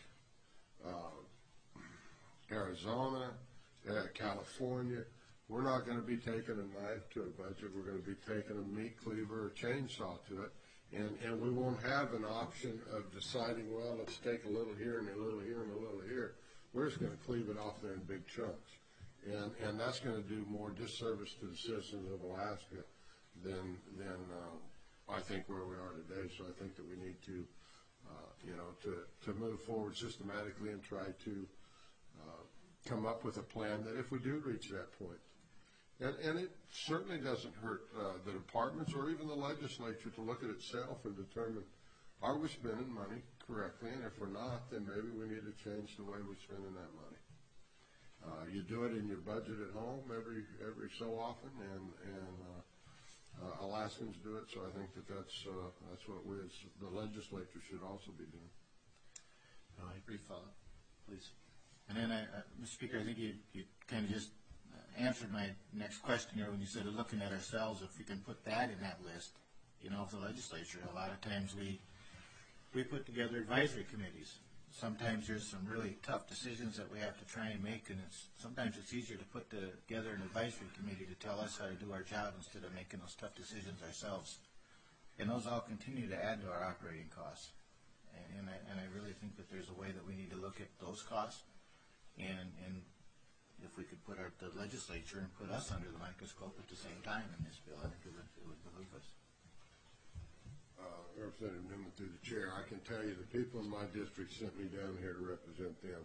Arizona, California. We're not going to be taking a knife to a budget. We're going to be taking a meat cleaver or chainsaw to it. And we won't have an option of deciding, well, let's take a little here and a little here and a little here. We're just going to cleave it off there in big chunks. And that's going to do more disservice to the citizens of Alaska than I think where we are today. So I think that we need to, to move forward systematically and try to come up with a plan that if we do reach that point, and it certainly doesn't hurt the departments or even the legislature to look at itself and determine, are we spending money correctly? And if we're not, then maybe we need to change the way we're spending that money. You do it in your budget at home every so often, and Alaskans do it. So I think that's what we as the legislature should also be doing. I agree, Father. Please. And then, Mr. Speaker, I think you kind of just answered my next question here when you said looking at ourselves, if we can put that in that list, of the legislature. A lot of times we put together advisory committees. Sometimes there's some really tough decisions that we have to try and make, and sometimes it's easier to put together an advisory committee to tell us how to do our job instead of making those tough decisions ourselves. And those all continue to add to our operating costs. And I really think that there's a way that we need to look at those costs, and if we could put the legislature and put us under the microscope at the same time in this bill, I think it would behoove us. Representative Newman through the chair. I can tell you the people in my district sent me down here to represent them.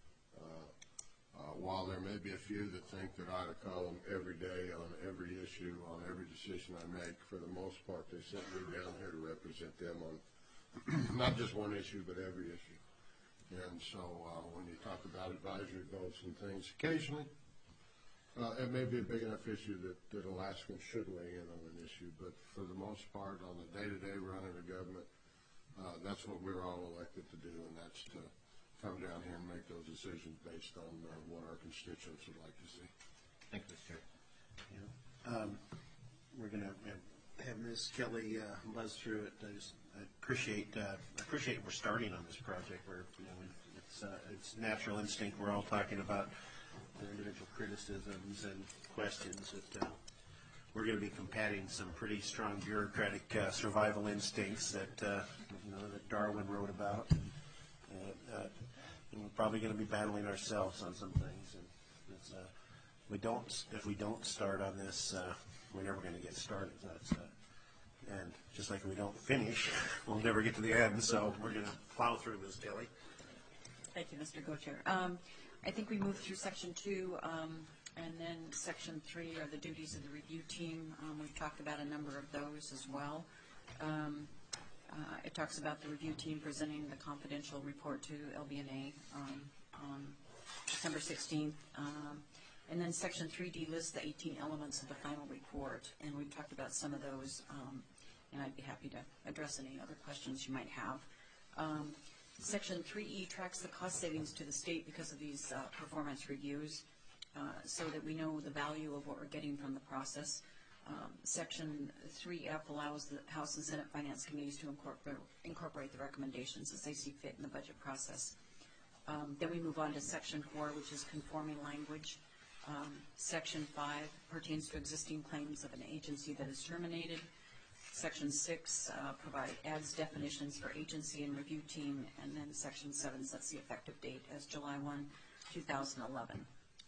While there may be a few that think that I ought to call them every day on every issue, on every decision I make, for the most part, they sent me down here to represent them on not just one issue, but every issue. And so when you talk about advisory votes and things, occasionally it may be a big enough issue that Alaskans should weigh in on an issue, but for the most part, on the day-to-day running of government, that's what we're all elected to do, and that's to come down here and make those decisions based on what our constituents would like to see. Thank you, Mr. Chair. We're going to have Ms. Kelly buzz through it. I appreciate we're starting on this project. It's natural instinct. We're all talking about the individual criticisms and questions that we're going to be combating some pretty strong bureaucratic survival instincts that that Darwin wrote about. And we're probably going to be battling ourselves on some things. And if we don't start on this, we're never going to get started. And just like we don't finish, we'll never get to the end. So we're going to plow through, Ms. Kelly. Thank you, Mr. Co-Chair. I think we moved through Section 2, and then Section 3 are the duties of the review team. We've talked about a number of those as well. It talks about the review team presenting the confidential report to LBNA on December 16th. And then Section 3D lists the 18 elements of the final report, and we've talked about some of those, and I'd be happy to address any other questions you might have. Section 3E tracks the cost savings to the state because of these performance reviews, so that we know the value of what we're getting from the process. Section 3F allows the House and Senate Finance Committees to incorporate the recommendations as they see fit in the budget process. Then we move on to Section 4, which is conforming language. Section 5 pertains to existing claims of an agency that is terminated. Section 6 adds definitions for agency and review team, and then Section 7 sets the effective date as July 1, 2011.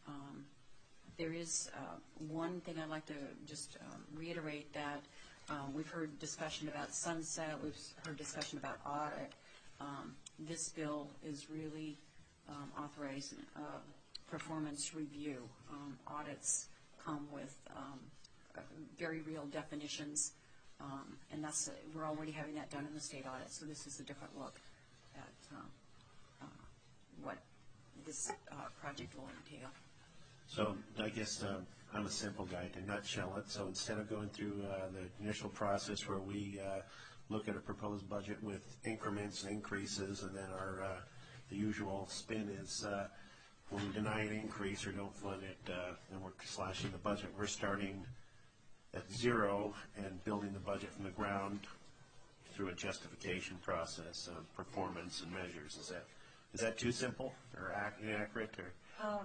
There is one thing I'd like to just reiterate, that we've heard discussion about sunset, we've heard discussion about audit. This bill is really authorizing performance review. Audits come with very real definitions, and we're already having that done in the state audit, so this is a different look at what this project will entail. So I guess I'm a simple guy to nutshell it. So instead of going through the initial process where we look at a proposed budget with increments and increases, and then the usual spin is when we deny an increase or don't fund it, then we're slashing the budget. We're starting at zero and building the budget from the ground through a justification process of performance and measures. Is that too simple or inaccurate? Or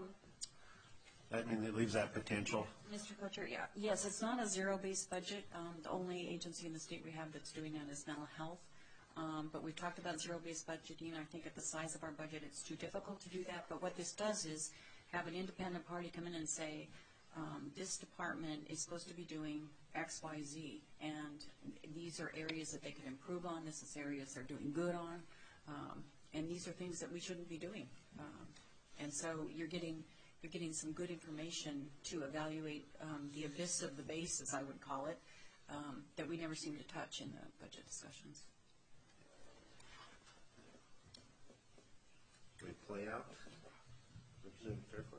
I mean, it leaves that potential. Mr. Co-Chair, yeah. Yes, it's not a zero-based budget. The only agency in the state we have that's doing that is mental health. But we've talked about zero-based budgeting. I think at the size of our budget, it's too difficult to do that. But what this does is have an independent party come in and say, this department is supposed to be doing X, Y, Z, and these are areas that they can improve on. This is areas they're doing good on, and these are things that we shouldn't be doing. And so you're getting some good information to evaluate the abyss of the base, as I would call it, that we never seem to touch in the budget discussions. Can we play out? Representative Fairclough.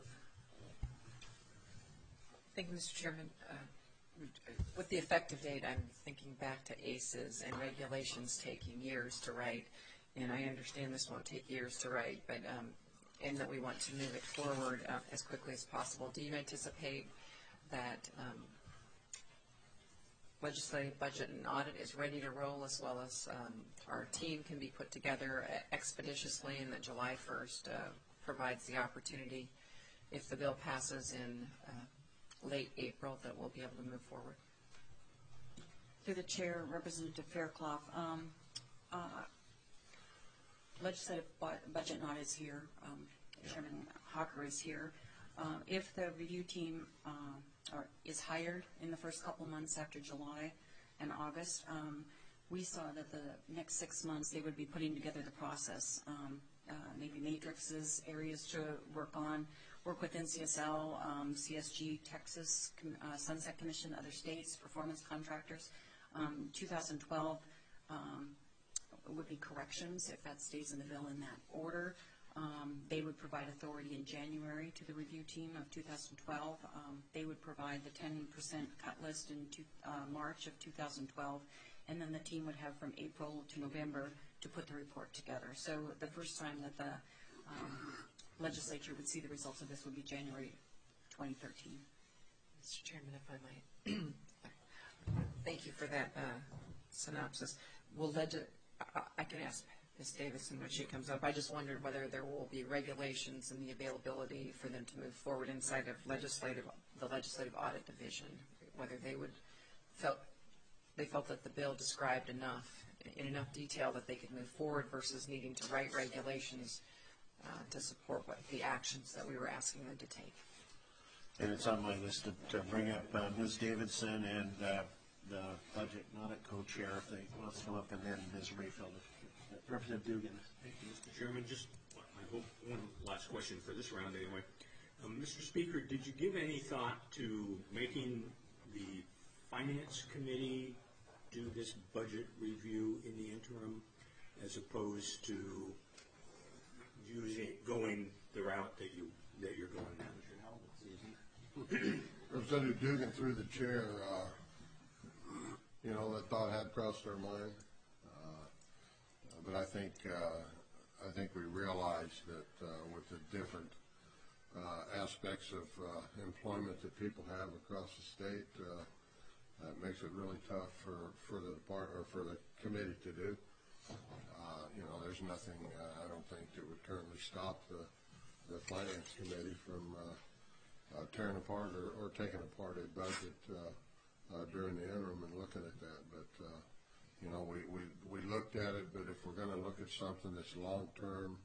Thank you, Mr. Chairman. With the effective date, I'm thinking back to ACEs and regulations taking years to write, and I understand this won't take years to write, but and that we want to move it forward as quickly as possible. Do you anticipate that legislative budget and audit is ready to roll, as well as our team can be put together expeditiously, and that July 1st provides the opportunity, if the bill passes in late April, that we'll be able to move forward? Through the chair, Representative Fairclough, legislative budget and audit is here. Chairman Hawker is here. If the review team is hired in the first couple months after July and August, we saw that the next 6 months, they would be putting together the process, maybe matrices, areas to work on, work with NCSL, CSG, Texas, Sunset Commission, other states, performance contractors. 2012 would be corrections, if that stays in the bill in that order. They would provide authority in January to the review team of 2012. They would provide the 10% cut list in March of 2012, and then the team would have from April to November to put the report together. So the first time that the legislature would see the results of this would be January 2013. Mr. Chairman, if I might. Thank you for that synopsis. I can ask Ms. Davison when she comes up. I just wondered whether there will be regulations and the availability for them to move forward inside of the Legislative Audit Division, whether they felt that the bill described in enough detail that they could move forward versus needing to write regulations to support the actions that we were asking them to take. And it's on my list to bring up Ms. Davidson and the budget audit co-chair if they want to come up, and then Ms. Rayfield. Representative Dugan. Thank you, Mr. Chairman. Just, I hope, one last question for this round anyway. Mr. Speaker, did you give any thought to making the Finance Committee do this budget review in the interim as opposed to going the route that you're going now? Representative Dugan, through the chair, that thought had crossed our mind. But I think we realized that with the different aspects of employment that people have across the state, it makes it really tough for the committee to do. There's nothing I don't think that would currently stop the Finance Committee from tearing apart or taking apart a budget during the interim and looking at that. But we looked at it, but if we're going to look at something that's long-term,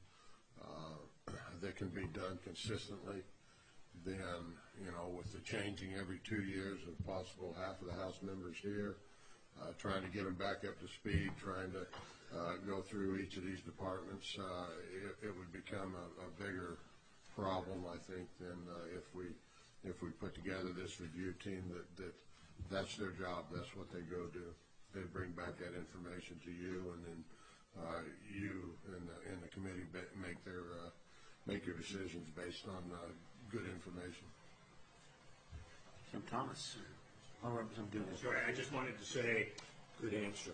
that can be done consistently, then, with the changing every 2 years of possible half of the House members here, trying to get them back up to speed, trying to go through each of these departments, it would become a bigger problem, I think, than if we put together this review team that's their job, that's what they go do. They bring back that information to you, and then you and the committee make your decisions based on good information. Tim Thomas. I'll represent Dugan. Sorry, I just wanted to say, good answer.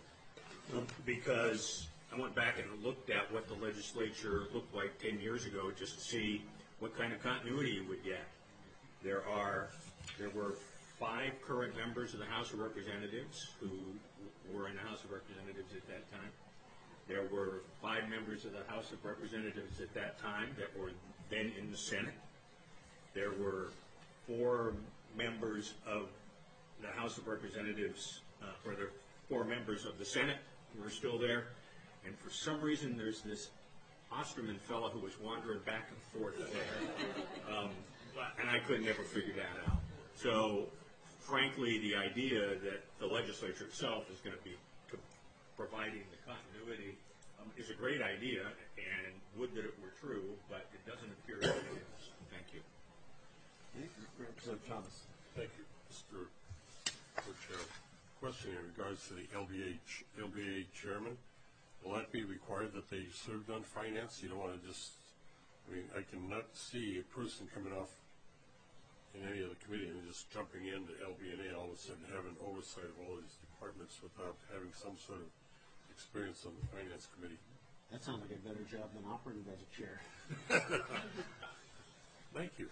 Because I went back and looked at what the legislature looked like 10 years ago just to see what kind of continuity you would get. There were 5 current members of the House of Representatives who were in the House of Representatives at that time. There were 5 members of the House of Representatives at that time that were then in the Senate. There were 4 members of the House of Representatives, or the 4 members of the Senate who are still there. And for some reason, there's this Osterman fellow who was wandering back and forth there. And I could never figure that out. So, frankly, the idea that the legislature itself is going to be providing the continuity is a great idea, and would that it were true, but it doesn't appear that it is. Thank you. Representative Thomas. Thank you, Mr. Co-Chair. Question in regards to the LBA chairman. Will that be required that they served on finance? You don't want to just, I cannot see a person coming off in any other committee and just jumping into LBNA all of a sudden having oversight of all these departments without having some sort of experience on the finance committee. That sounds like a better job than operating budget chair. Thank you.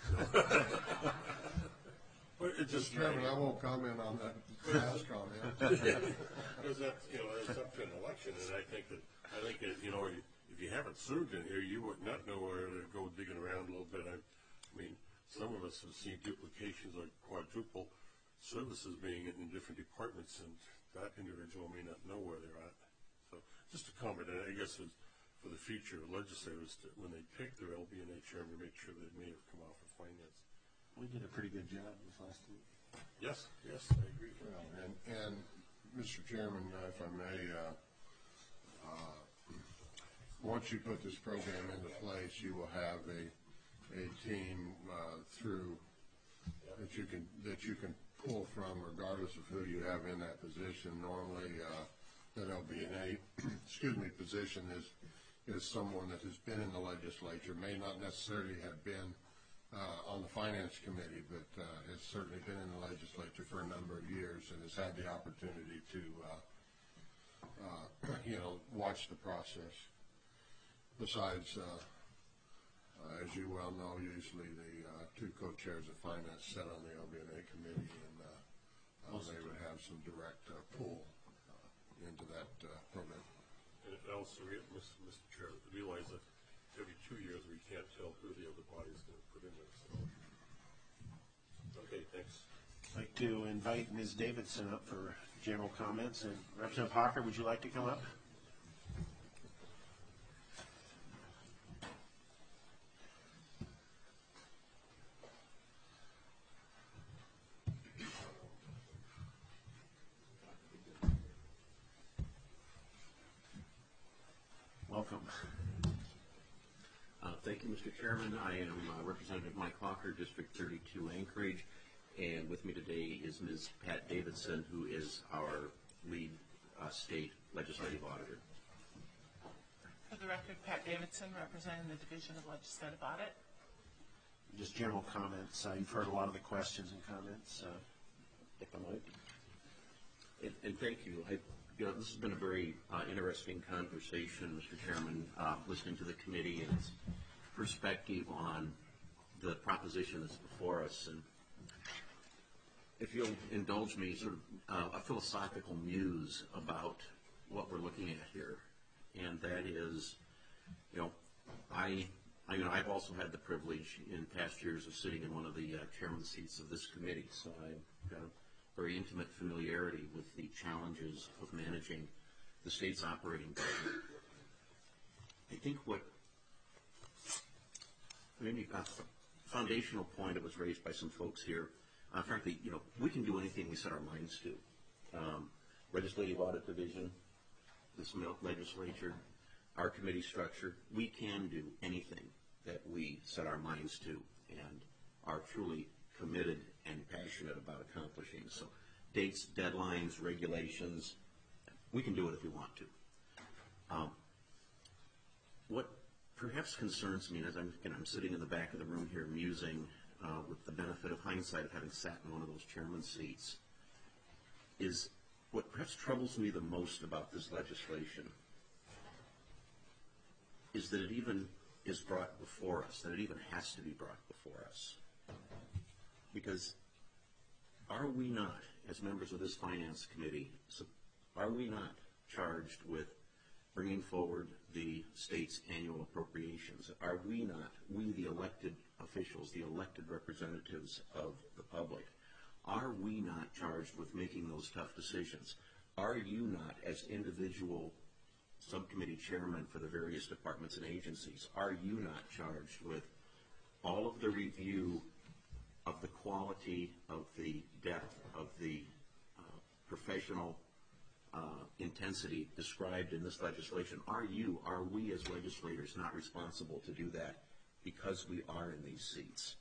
But it just, Chairman, I won't comment on that last comment. Because that's, it's up to an election, and I think that if you haven't served in here, you would not know where to go digging around a little bit. I mean, some of us have seen duplications or quadruple services being in different departments, and that individual may not know where they're at. So, just a comment, and I guess it's for the future legislators to, when they pick their LBNA chairman, make sure they may have come off of finance. We did a pretty good job this last week. Yes, I agree. Well, and Mr. Chairman, if I may, once you put this program into place, you will have a team through that you can pull from, regardless of who you have in that position. Normally, that LB&A position is someone that has been in the legislature, may not necessarily have been on the Finance Committee, but has certainly been in the legislature for a number of years and has had the opportunity to, watch the process. Besides, as you well know, usually the two co-chairs of Finance sit on the LB&A committee, and they would have some direct pull into that program. And also, Mr. Chair, realize that every 2 years we can't tell who the other body is going to put in there. So. Okay, thanks. I'd like to invite Ms. Davidson up for general comments. And Representative Hocker, would you like to come up? Welcome. Thank you, Mr. Chairman. I am Representative Mike Hawker, District 32, Anchorage, and with me today is Ms. Pat Davidson, who is our lead state legislative auditor. For the record, Pat Davidson, representing the Division of Legislative Audit. Just general comments. You've heard a lot of the questions and comments. If I might. And thank you. This has been a very interesting conversation, Mr. Chairman, listening to the committee and its perspective on the proposition that's before us. And if you'll indulge me, sort of a philosophical muse about what we're looking at here, and that is, I've also had the privilege in past years of sitting in one of the chairman seats of this committee, so I've got a very intimate familiarity with the challenges of managing the state's operating budget. I think what maybe a foundational point that was raised by some folks here, frankly, we can do anything we set our minds to. Legislative Audit Division, this legislature, our committee structure, we can do anything that we set our minds to and are truly committed and passionate about accomplishing. So dates, deadlines, regulations, we can do it if we want to. What perhaps concerns me, as I'm sitting in the back of the room here musing with the benefit of hindsight of having sat in one of those chairman seats, is what perhaps troubles me the most about this legislation is that it even is brought before us, that it even has to be brought before us. Because are we not, as members of this Finance Committee, are we not charged with bringing forward the state's annual appropriations? Are we not, we the elected officials, the elected representatives of the public, are we not charged with making those tough decisions? Are you not, as individual subcommittee chairmen for the various departments and agencies, are you not charged with all of the review of the quality, of the depth, of the professional intensity described in this legislation? Are we as legislators not responsible to do that because we are in these seats?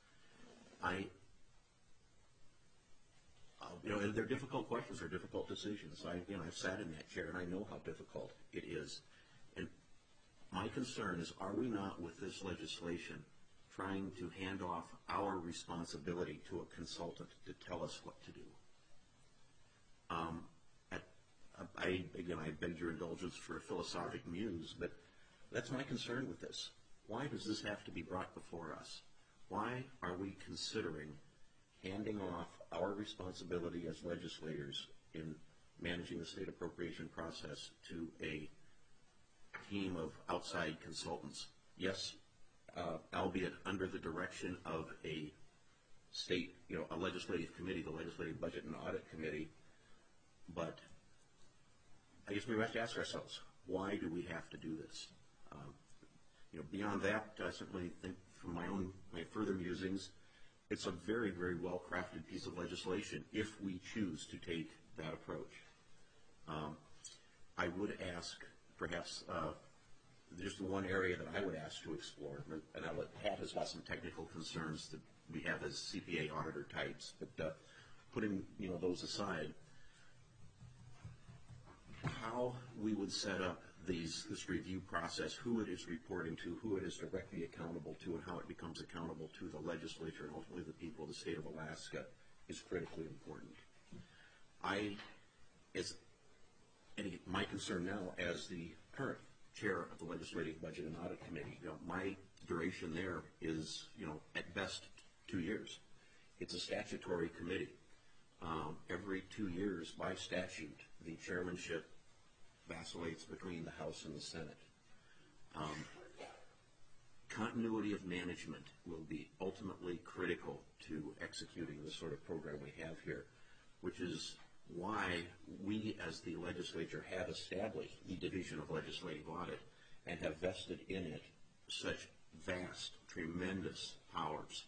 They're difficult questions, they're difficult decisions. I've sat in that chair and I know how difficult it is. And my concern is, are we not with this legislation trying to hand off our responsibility to a consultant to tell us what to do? I beg your indulgence for a philosophic muse, but that's my concern with this. Why does this have to be brought before us? Why are we considering handing off our responsibility as legislators in managing the state appropriation process to a team of outside consultants? Yes, albeit under the direction of a state, a legislative committee, the Legislative Budget and Audit Committee, but I guess we have to ask ourselves, why do we have to do this? Beyond that, I certainly think from my further musings, it's a very, very well-crafted piece of legislation if we choose to take that approach. I would ask, perhaps, there's the one area that I would ask to explore, and Pat has got some technical concerns that we have as CPA auditor types, but putting those aside, how we would set up this review process, who it is reporting to, who it is directly accountable to, and how it becomes accountable to the legislature and ultimately the people of the state of Alaska is critically important. My concern now as the current chair of the Legislative Budget and Audit Committee, my duration there is, at best 2 years. It's a statutory committee. Every 2 years, by statute, the chairmanship vacillates between the House and the Senate. Continuity of management will be ultimately critical to executing the sort of program we have here, which is why we as the legislature have established the Division of Legislative Audit and have vested in it such vast, tremendous powers.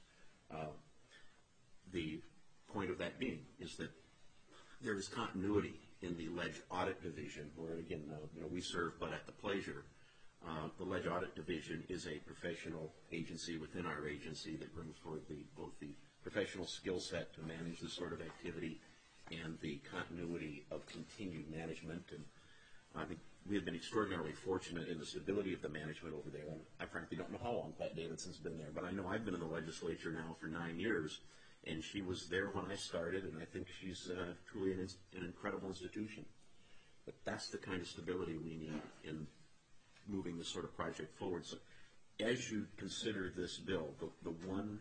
The point of that being is that there is continuity in the Ledge Audit Division, where again, we serve but at the pleasure. The Ledge Audit Division is a professional agency within our agency that brings forward both the professional skill set to manage this sort of activity and the continuity of continued management. And I think we have been extraordinarily fortunate in the stability of the management over there. And I frankly don't know how long Pat Davidson's been there, but I know I've been in the legislature now for 9 years, and she was there when I started, and I think she's truly an incredible institution. But that's the kind of stability we need in moving this sort of project forward. So as you consider this bill, the one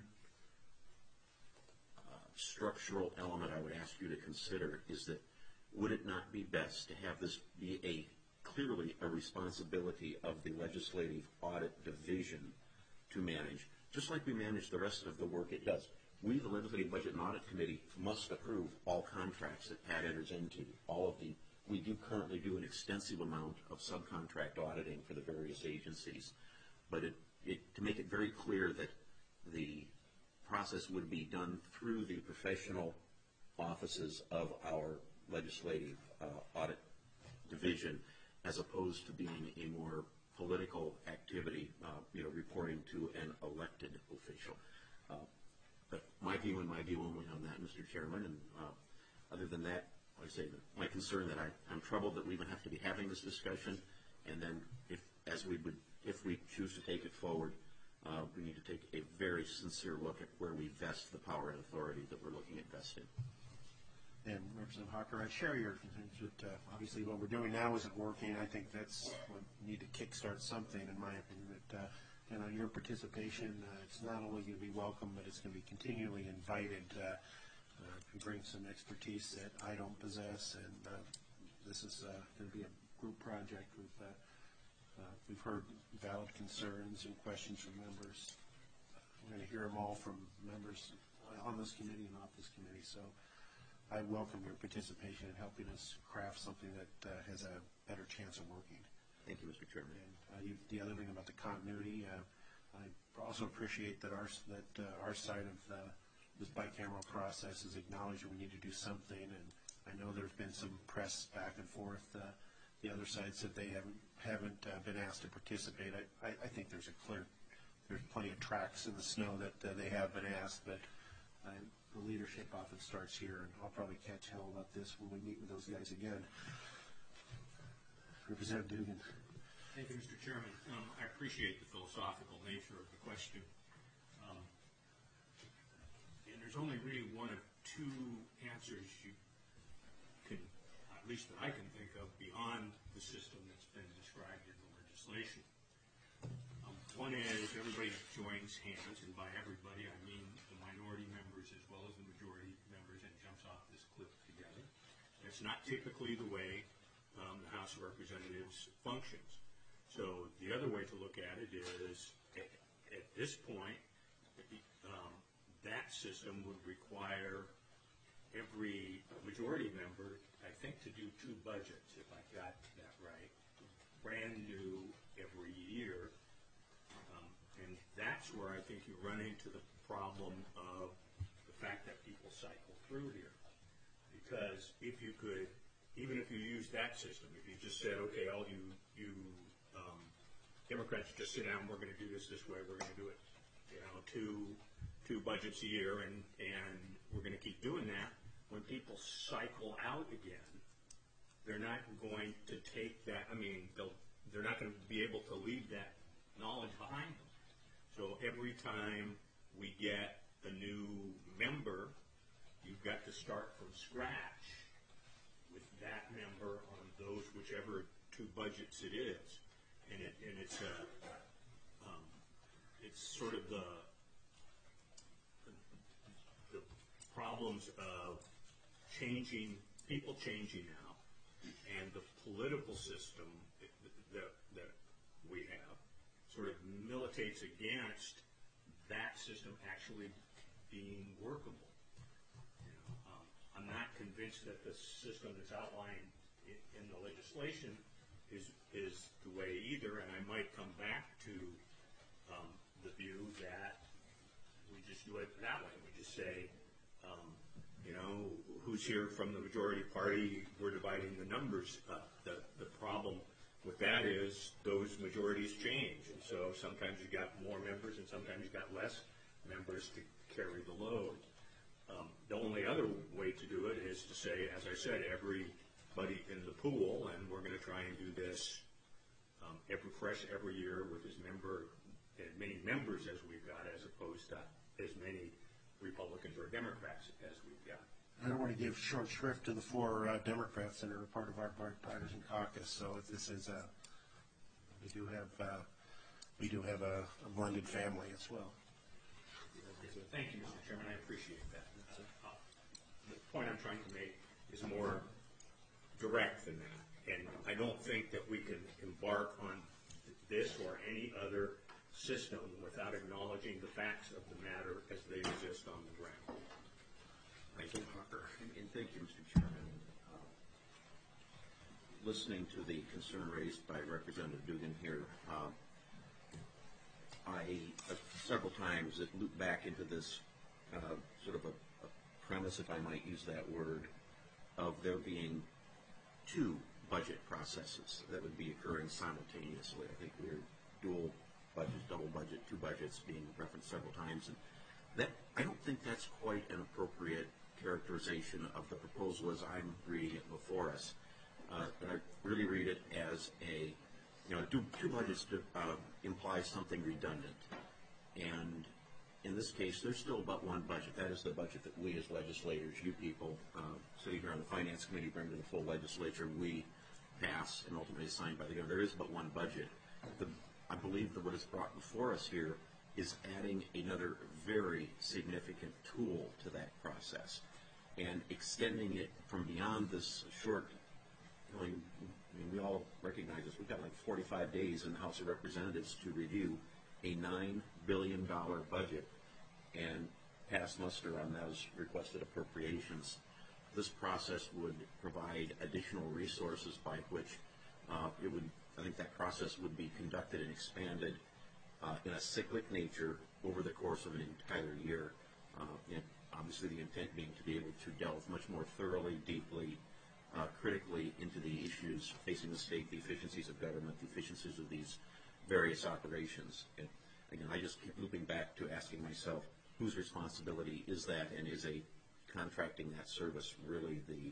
structural element I would ask you to consider is that would it not be best to have this be clearly a responsibility of the Legislative Audit Division to manage, just like we manage the rest of the work it does. We, the Legislative Budget and Audit Committee, must approve all contracts that Pat enters into. We do currently do an extensive amount of subcontract auditing for the various agencies, but to make it very clear that the process would be done through the professional offices of our Legislative Audit Division, as opposed to being a more political activity, reporting to an elected official. But my view and my view only on that, Mr. Chairman, and other than that, like I say, my concern that I'm troubled that we even have to be having this discussion, and then if we choose to take it forward, we need to take a very sincere look at where we vest the power and authority that we're looking at vesting. And Representative Hawker, I share your concerns that obviously what we're doing now isn't working. I think that's what we need to kickstart something, in my opinion. That your participation, it's not only going to be welcome, but it's going to be continually invited to bring some expertise that I don't possess. And this is going to be a group project. We've heard valid concerns and questions from members. We're going to hear them all from members on this committee and off this committee. So I welcome your participation in helping us craft something that has a better chance of working. Thank you, Mr. Chairman. And the other thing about the continuity, I also appreciate that our side of this bicameral process is acknowledged we need to do something. And I know there's been some press back and forth. The other side said they haven't been asked to participate. I think there's plenty of tracks in the snow that they have been asked, but the leadership often starts here, and I'll probably catch hell about this when we meet with those guys again. Representative Dugan. Thank you, Mr. Chairman. I appreciate the philosophical nature of the question. And there's only really one of two answers you can, at least that I can think of, beyond the system that's been described in the legislation. One is everybody joins hands, and by everybody I mean the minority members as well as the majority members, and jumps off this cliff together. It's not typically the way the House of Representatives functions. So the other way to look at it is, at this point, that system would require every majority member, I think, to do 2 budgets, if I got that right, brand new every year. And that's where I think you run into the problem of the fact that people cycle through here. Because if you could even if you use that system, if you just said, okay, all you Democrats just sit down, we're going to do this way, we're going to do it, two budgets a year, and we're going to keep doing that. When people cycle out again, they're not going to take that. I mean, they're not going to be able to leave that knowledge behind them. So every time we get a new member, you've got to start from scratch with that member on those whichever two budgets it is, and it's sort of the problems of people changing now, and the political system that we have sort of militates against that system actually being workable. I'm not convinced that the system that's outlined in the legislation is the way either, and I might come back to the view that we just do it that way. We just say, who's here from the majority party, we're dividing the numbers up. The problem with that is those majorities change, and so sometimes you got more members and sometimes you got less members to carry the load. The only other way to do it is to say, as I said, everybody in the pool, and we're going to try and do this every year with as many members as we've got, as opposed to as many Republicans or Democrats as we've got. I don't want to give short shrift to the four Democrats that are a part of our bipartisan caucus. So if this is we do have a blended family as well. Thank you, Mr. Chairman. I appreciate that. The point I'm trying to make is more direct than that, and I don't think that we can embark on this or any other system without acknowledging the facts of the matter as they exist on the ground. Thank you, Parker. And thank you, Mr. Chairman. Listening to the concern raised by Representative Dugan here, I several times it looped back into this sort of a premise, if I might use that word, of there being two budget processes that would be occurring simultaneously. I think we're dual budgets, double budget, two budgets being referenced several times, and that I don't think that's quite an appropriate characterization of the proposal as I'm reading it before us. But I really read it as two budgets implies something redundant, and in this case, there's still but one budget. That is the budget that we as legislators, you people sitting here on the Finance Committee, bring to the full legislature, we pass and ultimately signed by the governor. There is but one budget. I believe that what is brought before us here is adding another very significant tool to that process and extending it from beyond this short, we all recognize this, we've got like 45 days in the House of Representatives to review a $9 billion budget and pass muster on those requested appropriations. This process would provide additional resources by which I think that process would be conducted and expanded in a cyclic nature over the course of an entire year. And obviously the intent being to be able to delve much more thoroughly, deeply, critically into the issues facing the state, the efficiencies of government, the efficiencies of these various operations. And again, I just keep looping back to asking myself, whose responsibility is that, and is contracting that service really the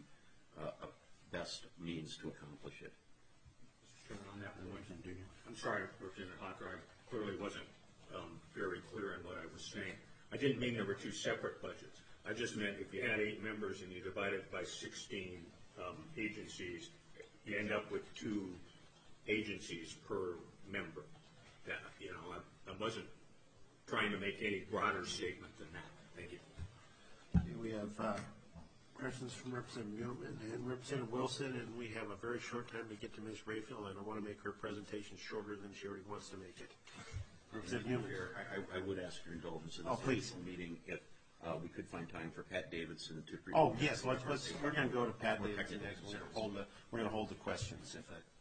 best means to accomplish it? On that point, I'm sorry, Representative Hocker, I clearly wasn't very clear in what I was saying. I didn't mean there were two separate budgets. I just meant if you had 8 members and you divide it by 16 agencies, you end up with 2 agencies per member. That, I wasn't trying to make any broader statement than that. Thank you. We have questions from Representative Newman and Representative Wilson, and we have a very short time to get to Ms. Rayfield. I don't want to make her presentation shorter than she already wants to make it. Representative Newman. I would ask your indulgence in this meeting if we could find time for Pat Davidson to present. Oh, yes, we're going to go to Pat Davidson next. We're going to hold the questions.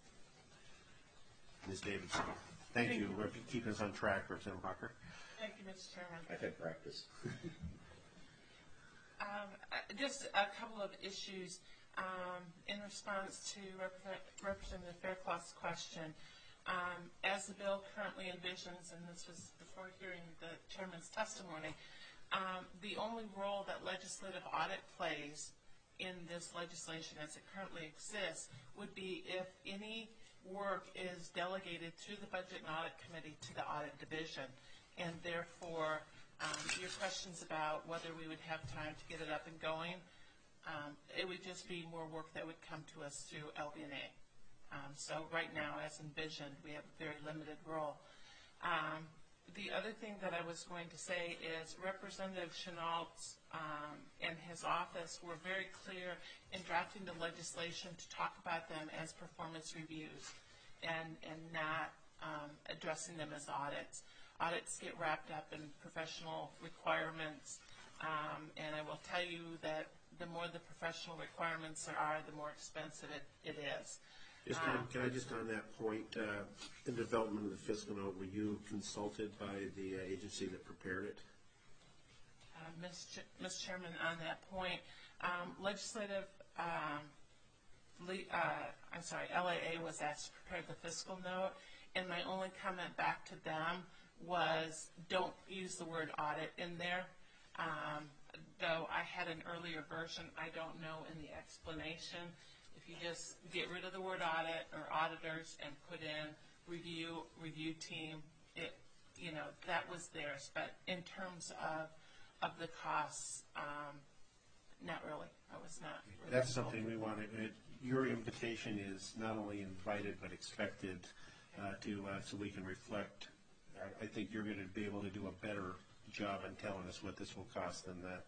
Ms. Davidson. Thank you for keeping us on track, Representative Hocker. Thank you, Mr. Chairman. I've had practice. Just a couple of issues. In response to Representative Fairclough's question, as the bill currently envisions, and this was before hearing the chairman's testimony, the only role that legislative audit plays in this legislation as it currently exists would be if any work is delegated through the Budget and Audit Committee to the Audit Division. And therefore, your questions about whether we would have time to get it up and going, it would just be more work that would come to us through LB&A. So right now, as envisioned, we have a very limited role. The other thing that I was going to say is Representative Chenault and his office were very clear in drafting the legislation to talk about them as performance reviews and not addressing them as audits. Audits get wrapped up in professional requirements, and I will tell you that the more the professional requirements there are, the more expensive it is. Can I just on that point, the development of the fiscal note, were you consulted by the agency that prepared it? Ms. Chairman, on that point, LAA was asked to prepare the fiscal note, and my only comment back to them was don't use the word audit in there. Though I had an earlier version, I don't know in the explanation. If you just get rid of the word audit or auditors and put in review team, that was theirs. But in terms of the costs, not really. I was not really. That's something we wanted. Your invitation is not only invited but expected so we can reflect. I think you're going to be able to do a better job in telling us what this will cost than that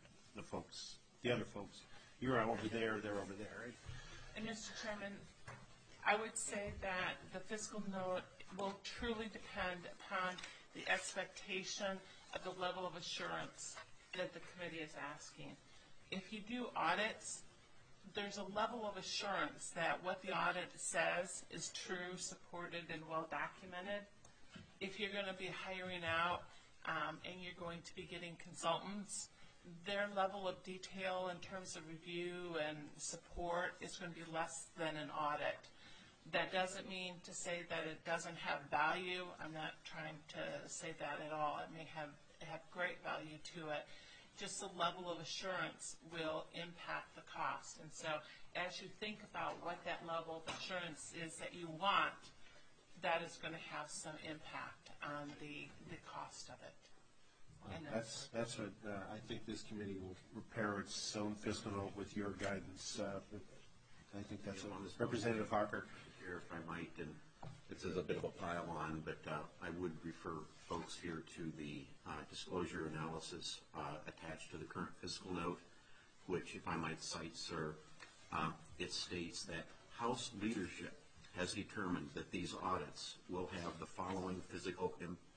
the other folks. You're over there, they're over there, right? And Mr. Chairman, I would say that the fiscal note will truly depend upon the expectation of the level of assurance that the committee is asking. If you do audits, there's a level of assurance that what the audit says is true, supported, and well documented. If you're going to be hiring out and you're going to be getting consultants, their level of detail in terms of review and support is going to be less than an audit. That doesn't mean to say that it doesn't have value. I'm not trying to say that at all. It may have great value to it. Just the level of assurance will impact the cost. And so as you think about what that level of assurance is that you want, that is going to have some impact on the cost of it. That's what I think this committee will prepare its own fiscal note with your guidance. I think that's what Representative Harper. Here, if I might, and this is a bit of a pile on, but I would refer folks here to the disclosure analysis attached to the current fiscal note, which, if I might cite, sir, it states that House leadership has determined that these audits will have the following fiscal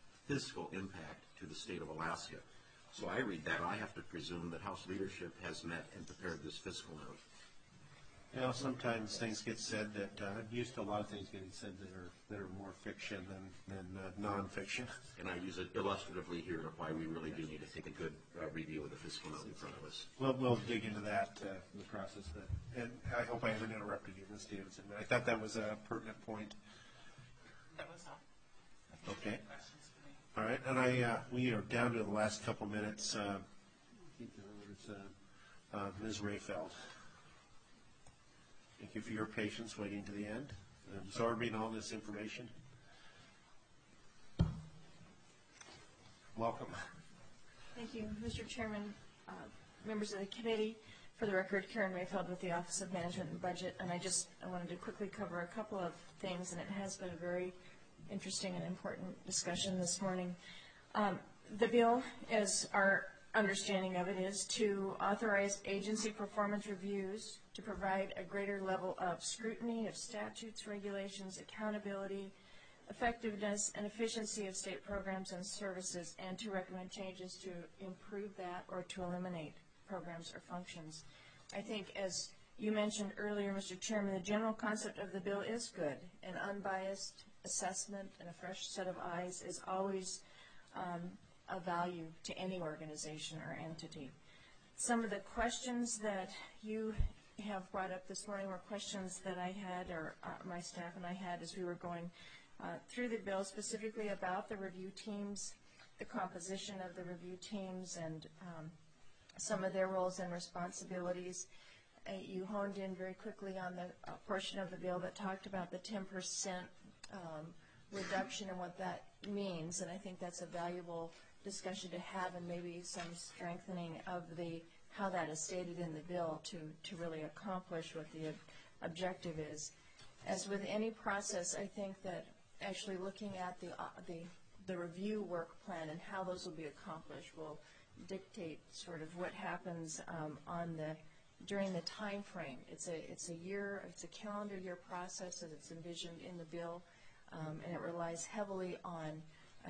impact to the state of Alaska. So I read that, I have to presume that House leadership has met and prepared this fiscal note. You know, sometimes things get said that I'm used to a lot of things getting said that are more fiction than nonfiction. And I use it illustratively here of why we really do need to take a good review of the fiscal note in front of us. We'll dig into that in the process. And I hope I haven't interrupted you, Ms. Davidson. I thought that was a pertinent point. That was all. Okay. All right, and we are down to the last couple minutes. Ms. Rayfeld. Thank you for your patience waiting to the end, absorbing all this information. Welcome. Thank you, Mr. Chairman, members of the committee. For the record, Karen Rayfeld with the Office of Management and Budget, and I wanted to quickly cover a couple of things, and it has been a very interesting and important discussion this morning. The bill, as our understanding of it, is to authorize agency performance reviews to provide a greater level of scrutiny of statutes, regulations, accountability, effectiveness, and efficiency of state programs and services, and to recommend changes to improve that or to eliminate programs or functions. I think, as you mentioned earlier, Mr. Chairman, the general concept of the bill is good. An unbiased assessment and a fresh set of eyes is always of value to any organization or entity. Some of the questions that you have brought up this morning were questions that I had, or my staff and I had, as we were going through the bill, specifically about the review teams, the composition of the review teams, and some of their roles and responsibilities. You honed in very quickly on the portion of the bill that talked about the 10% reduction and what that means, and I think that's a valuable discussion to have, and maybe some strengthening of how that is stated in the bill to really accomplish what the objective is. As with any process, I think that actually looking at the review work plan and how those will be accomplished will dictate sort of what happens during the time frame. It's a calendar year process as it's envisioned in the bill, and it relies heavily on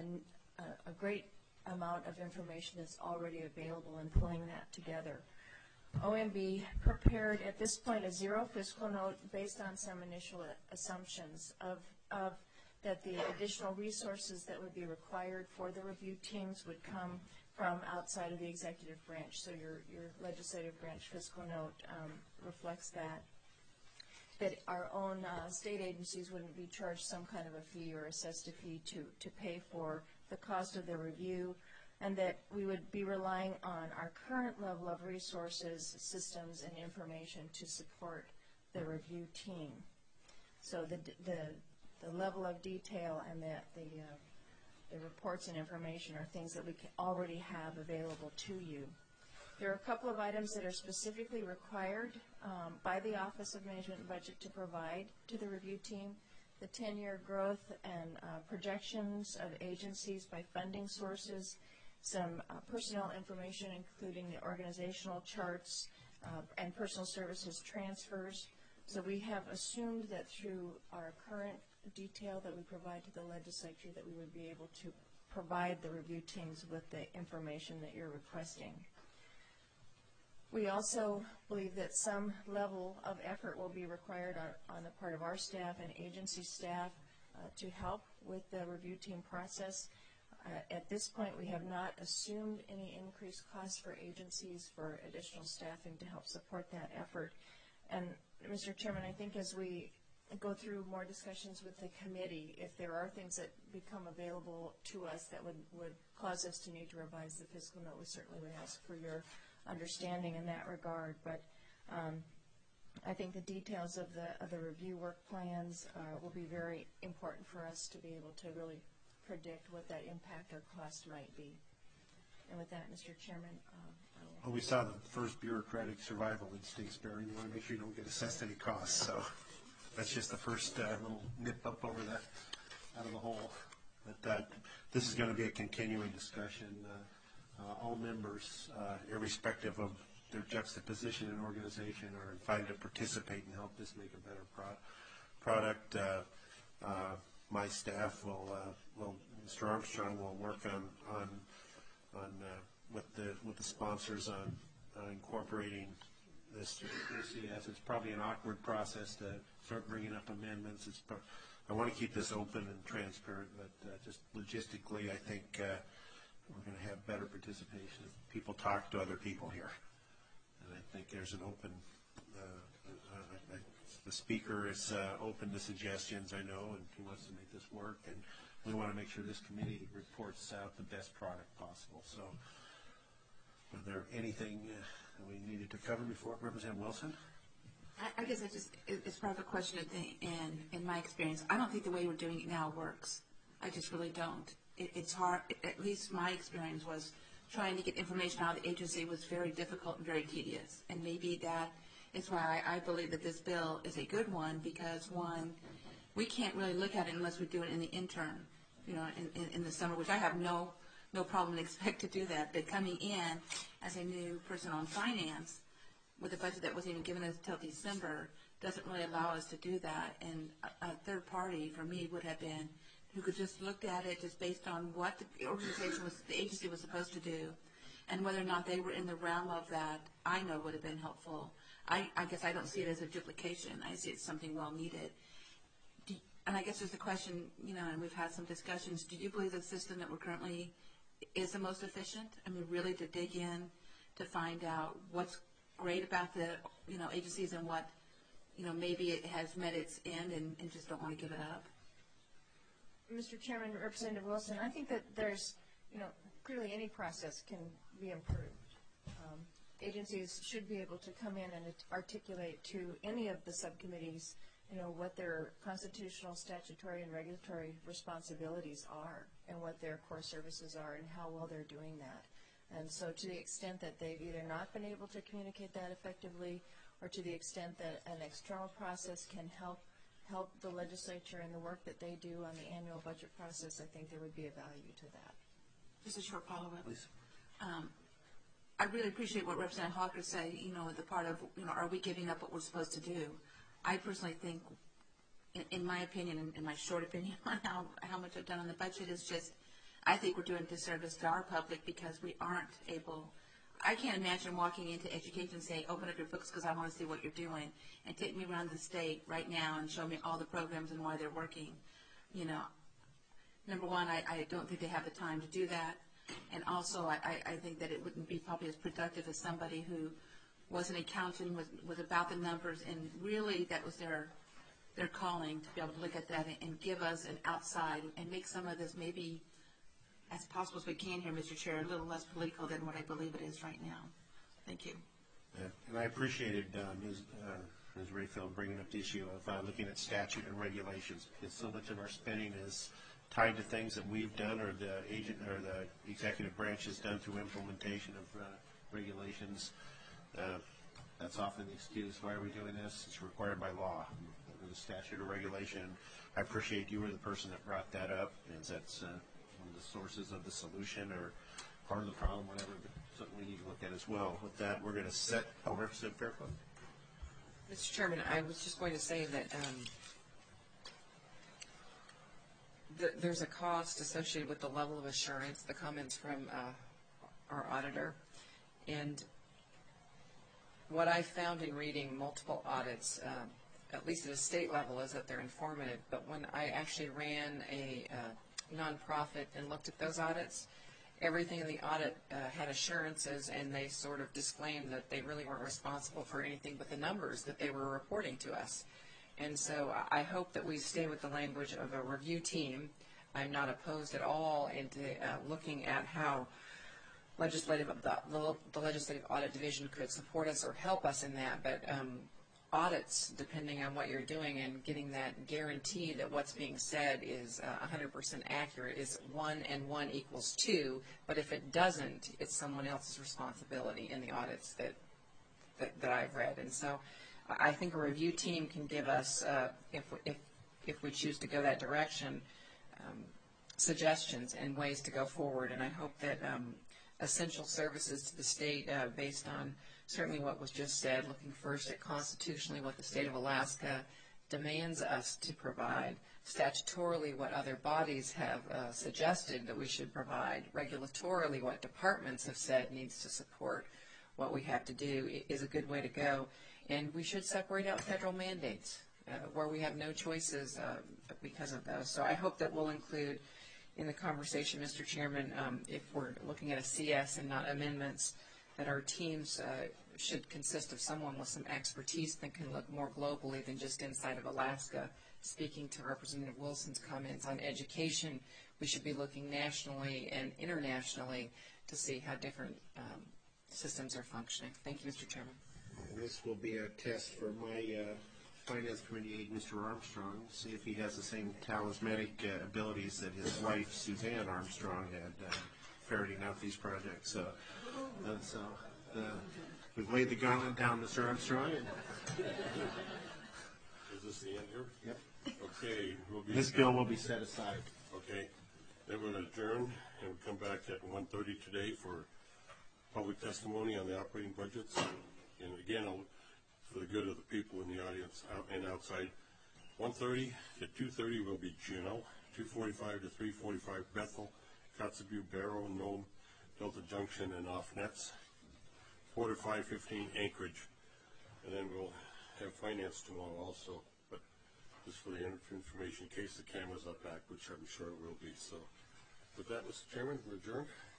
a great amount of information that's already available and pulling that together. OMB prepared at this point a zero fiscal note based on some initial assumptions of that the additional resources that would be required for the review teams would come from outside of the executive branch. So your legislative branch fiscal note reflects that. That our own state agencies wouldn't be charged some kind of a fee or assessed a fee to pay for the cost of the review, and that we would be relying on our current level of resources, systems, and information to support the review team. So the level of detail and the reports and information are things that we can already have available to you. There are a couple of items that are specifically required by the Office of Management and Budget to provide to the review team. The 10-year growth and projections of agencies by funding sources, some personnel information including the organizational charts and personal services transfers. So we have assumed that through our current detail that we provide to the legislature that we would be able to provide the review teams with the information that you're requesting. We also believe that some level of effort will be required on the part of our staff and agency staff to help with the review team process. At this point, we have not assumed any increased costs for agencies for additional staffing to help support that effort. And Mr. Chairman, I think as we go through more discussions with the committee, if there are things that become available to us that would cause us to need to revise the fiscal note, we certainly would ask for your understanding in that regard. But I think the details of the review work plans will be very important for us to be able to really predict what that impact or cost might be. And with that, Mr. Chairman, Well, we saw the first bureaucratic survival instinct sparing. You want to make sure you don't get assessed any costs. So that's just the first little nip up over that out of the hole. But this is going to be a continuing discussion. All members, irrespective of their juxtaposition in organization, are invited to participate and help this make a better product. My staff will, Mr. Armstrong will work on with the sponsors on incorporating this. Yes, it's probably an awkward process to start bringing up amendments. I want to keep this open and transparent, but just logistically, I think we're going to have better participation if people talk to other people here. And I think there's an open, the speaker is open to suggestions, I know, and he wants to make this work. And we want to make sure this committee reports out the best product possible. So, is there anything we needed to cover before Representative Wilson? I guess it's part of a question of in my experience. I don't think the way we're doing it now works. I just really don't. It's hard, at least my experience was trying to get information out of the agency was very difficult and very tedious. And maybe that is why I believe that this bill is a good one, because one, we can't really look at it unless we do it in the interim, in the summer, which I have no problem and expect to do that. But coming in as a new person on finance with a budget that wasn't even given us until December doesn't really allow us to do that. And a third party for me would have been who could just look at it just based on what the agency was supposed to do, and whether or not they were in the realm of that, I know would have been helpful. I guess I don't see it as a duplication. I see it as something well needed. And I guess there's the question, and we've had some discussions, do you believe the system that we're currently is the most efficient? I mean, really to dig in to find out what's great about the, agencies and what, maybe it has met its end and just don't want to give it up? Mr. Chairman, Representative Wilson, I think that there's, clearly any process can be improved. Agencies should be able to come in and articulate to any of the subcommittees, what their constitutional, statutory, and regulatory responsibilities are and what their core services are and how well they're doing that. And so to the extent that they've either not been able to communicate that effectively or to the extent that an external process can help the legislature in the work that they do on the annual budget process, I think there would be a value to that. Just a short follow-up. Please. I really appreciate what Representative Hawker said, the part of, are we giving up what we're supposed to do? I personally think, in my opinion, in my short opinion on how much I've done on the budget is just, I think we're doing a disservice to our public because we aren't able. I can't imagine walking into education and saying, open up your books because I want to see what you're doing, and take me around the state right now and show me all the programs and why they're working. Number one, I don't think they have the time to do that. And also, I think that it wouldn't be probably as productive as somebody who was an accountant, was about the numbers, and really that was their calling to be able to look at that and give us an outside and make some of this maybe as possible as we can here, Mr. Chair, a little less political than what I believe it is right now. Thank you. And I appreciated Ms. Rayfield bringing up the issue of looking at statute and regulations, because so much of our spending is tied to things that we've done or the executive branch has done through implementation of regulations. That's often the excuse, why are we doing this? It's required by law, the statute or regulation. I appreciate you were the person that brought that up, as that's one of the sources of the solution or part of the problem, whatever, but something we need to look at as well. With that, we're going to set, Representative Fairclough. Mr. Chairman, I was just going to say that there's a cost associated with the level of assurance, the comments from our auditor. And what I found in reading multiple audits, at least at a state level, is that they're informative. But when I actually ran a nonprofit and looked at those audits, everything in the audit had assurances, and they sort of disclaimed that they really weren't responsible for anything but the numbers that they were reporting to us. And so I hope that we stay with the language of a review team. I'm not opposed at all into looking at how the legislative audit division could support us or help us in that. But audits, depending on what you're doing and getting that guarantee that what's being said is 100% accurate, is 1 and 1 equals 2. But if it doesn't, it's someone else's responsibility in the audits that I've read. And so I think a review team can give us, if we choose to go that direction, suggestions and ways to go forward. And I hope that essential services to the state, based on certainly what was just said, looking first at constitutionally what the state of Alaska demands us to provide, statutorily what other bodies have suggested that we should provide, regulatorily what departments have said needs to support what we have to do, is a good way to go. And we should separate out federal mandates where we have no choices because of those. So I hope that we'll include in the conversation, Mr. Chairman, if we're looking at a CS and not amendments, that our teams should consist of someone with some expertise that can look more globally than just inside of Alaska. Speaking to Representative Wilson's comments on education, we should be looking nationally and internationally to see how different systems are functioning. Thank you, Mr. Chairman. And this will be a test for my Finance Committee aide, Mr. Armstrong, see if he has the same talismanic abilities that his wife, Suzanne Armstrong, had ferreting out these projects. So we've laid the gauntlet down, Mr. Armstrong. Is this the end here? Yep. Okay. This bill will be set aside. Okay. Then we're going to adjourn and come back at 1:30 today for public testimony on the operating budgets. And again, for the good of the people in the audience and outside, 1:30 to 2:30 will be Juneau, 2:45 to 3:45 Bethel, Kotzebue, Barrow, Nome, Delta Junction, and off nets, 4 to 5:15 Anchorage, and then we'll have finance tomorrow also. But just for the information, in case the camera's up back, which I'm sure it will be. So, with that, Mr. Chairman, we're adjourned.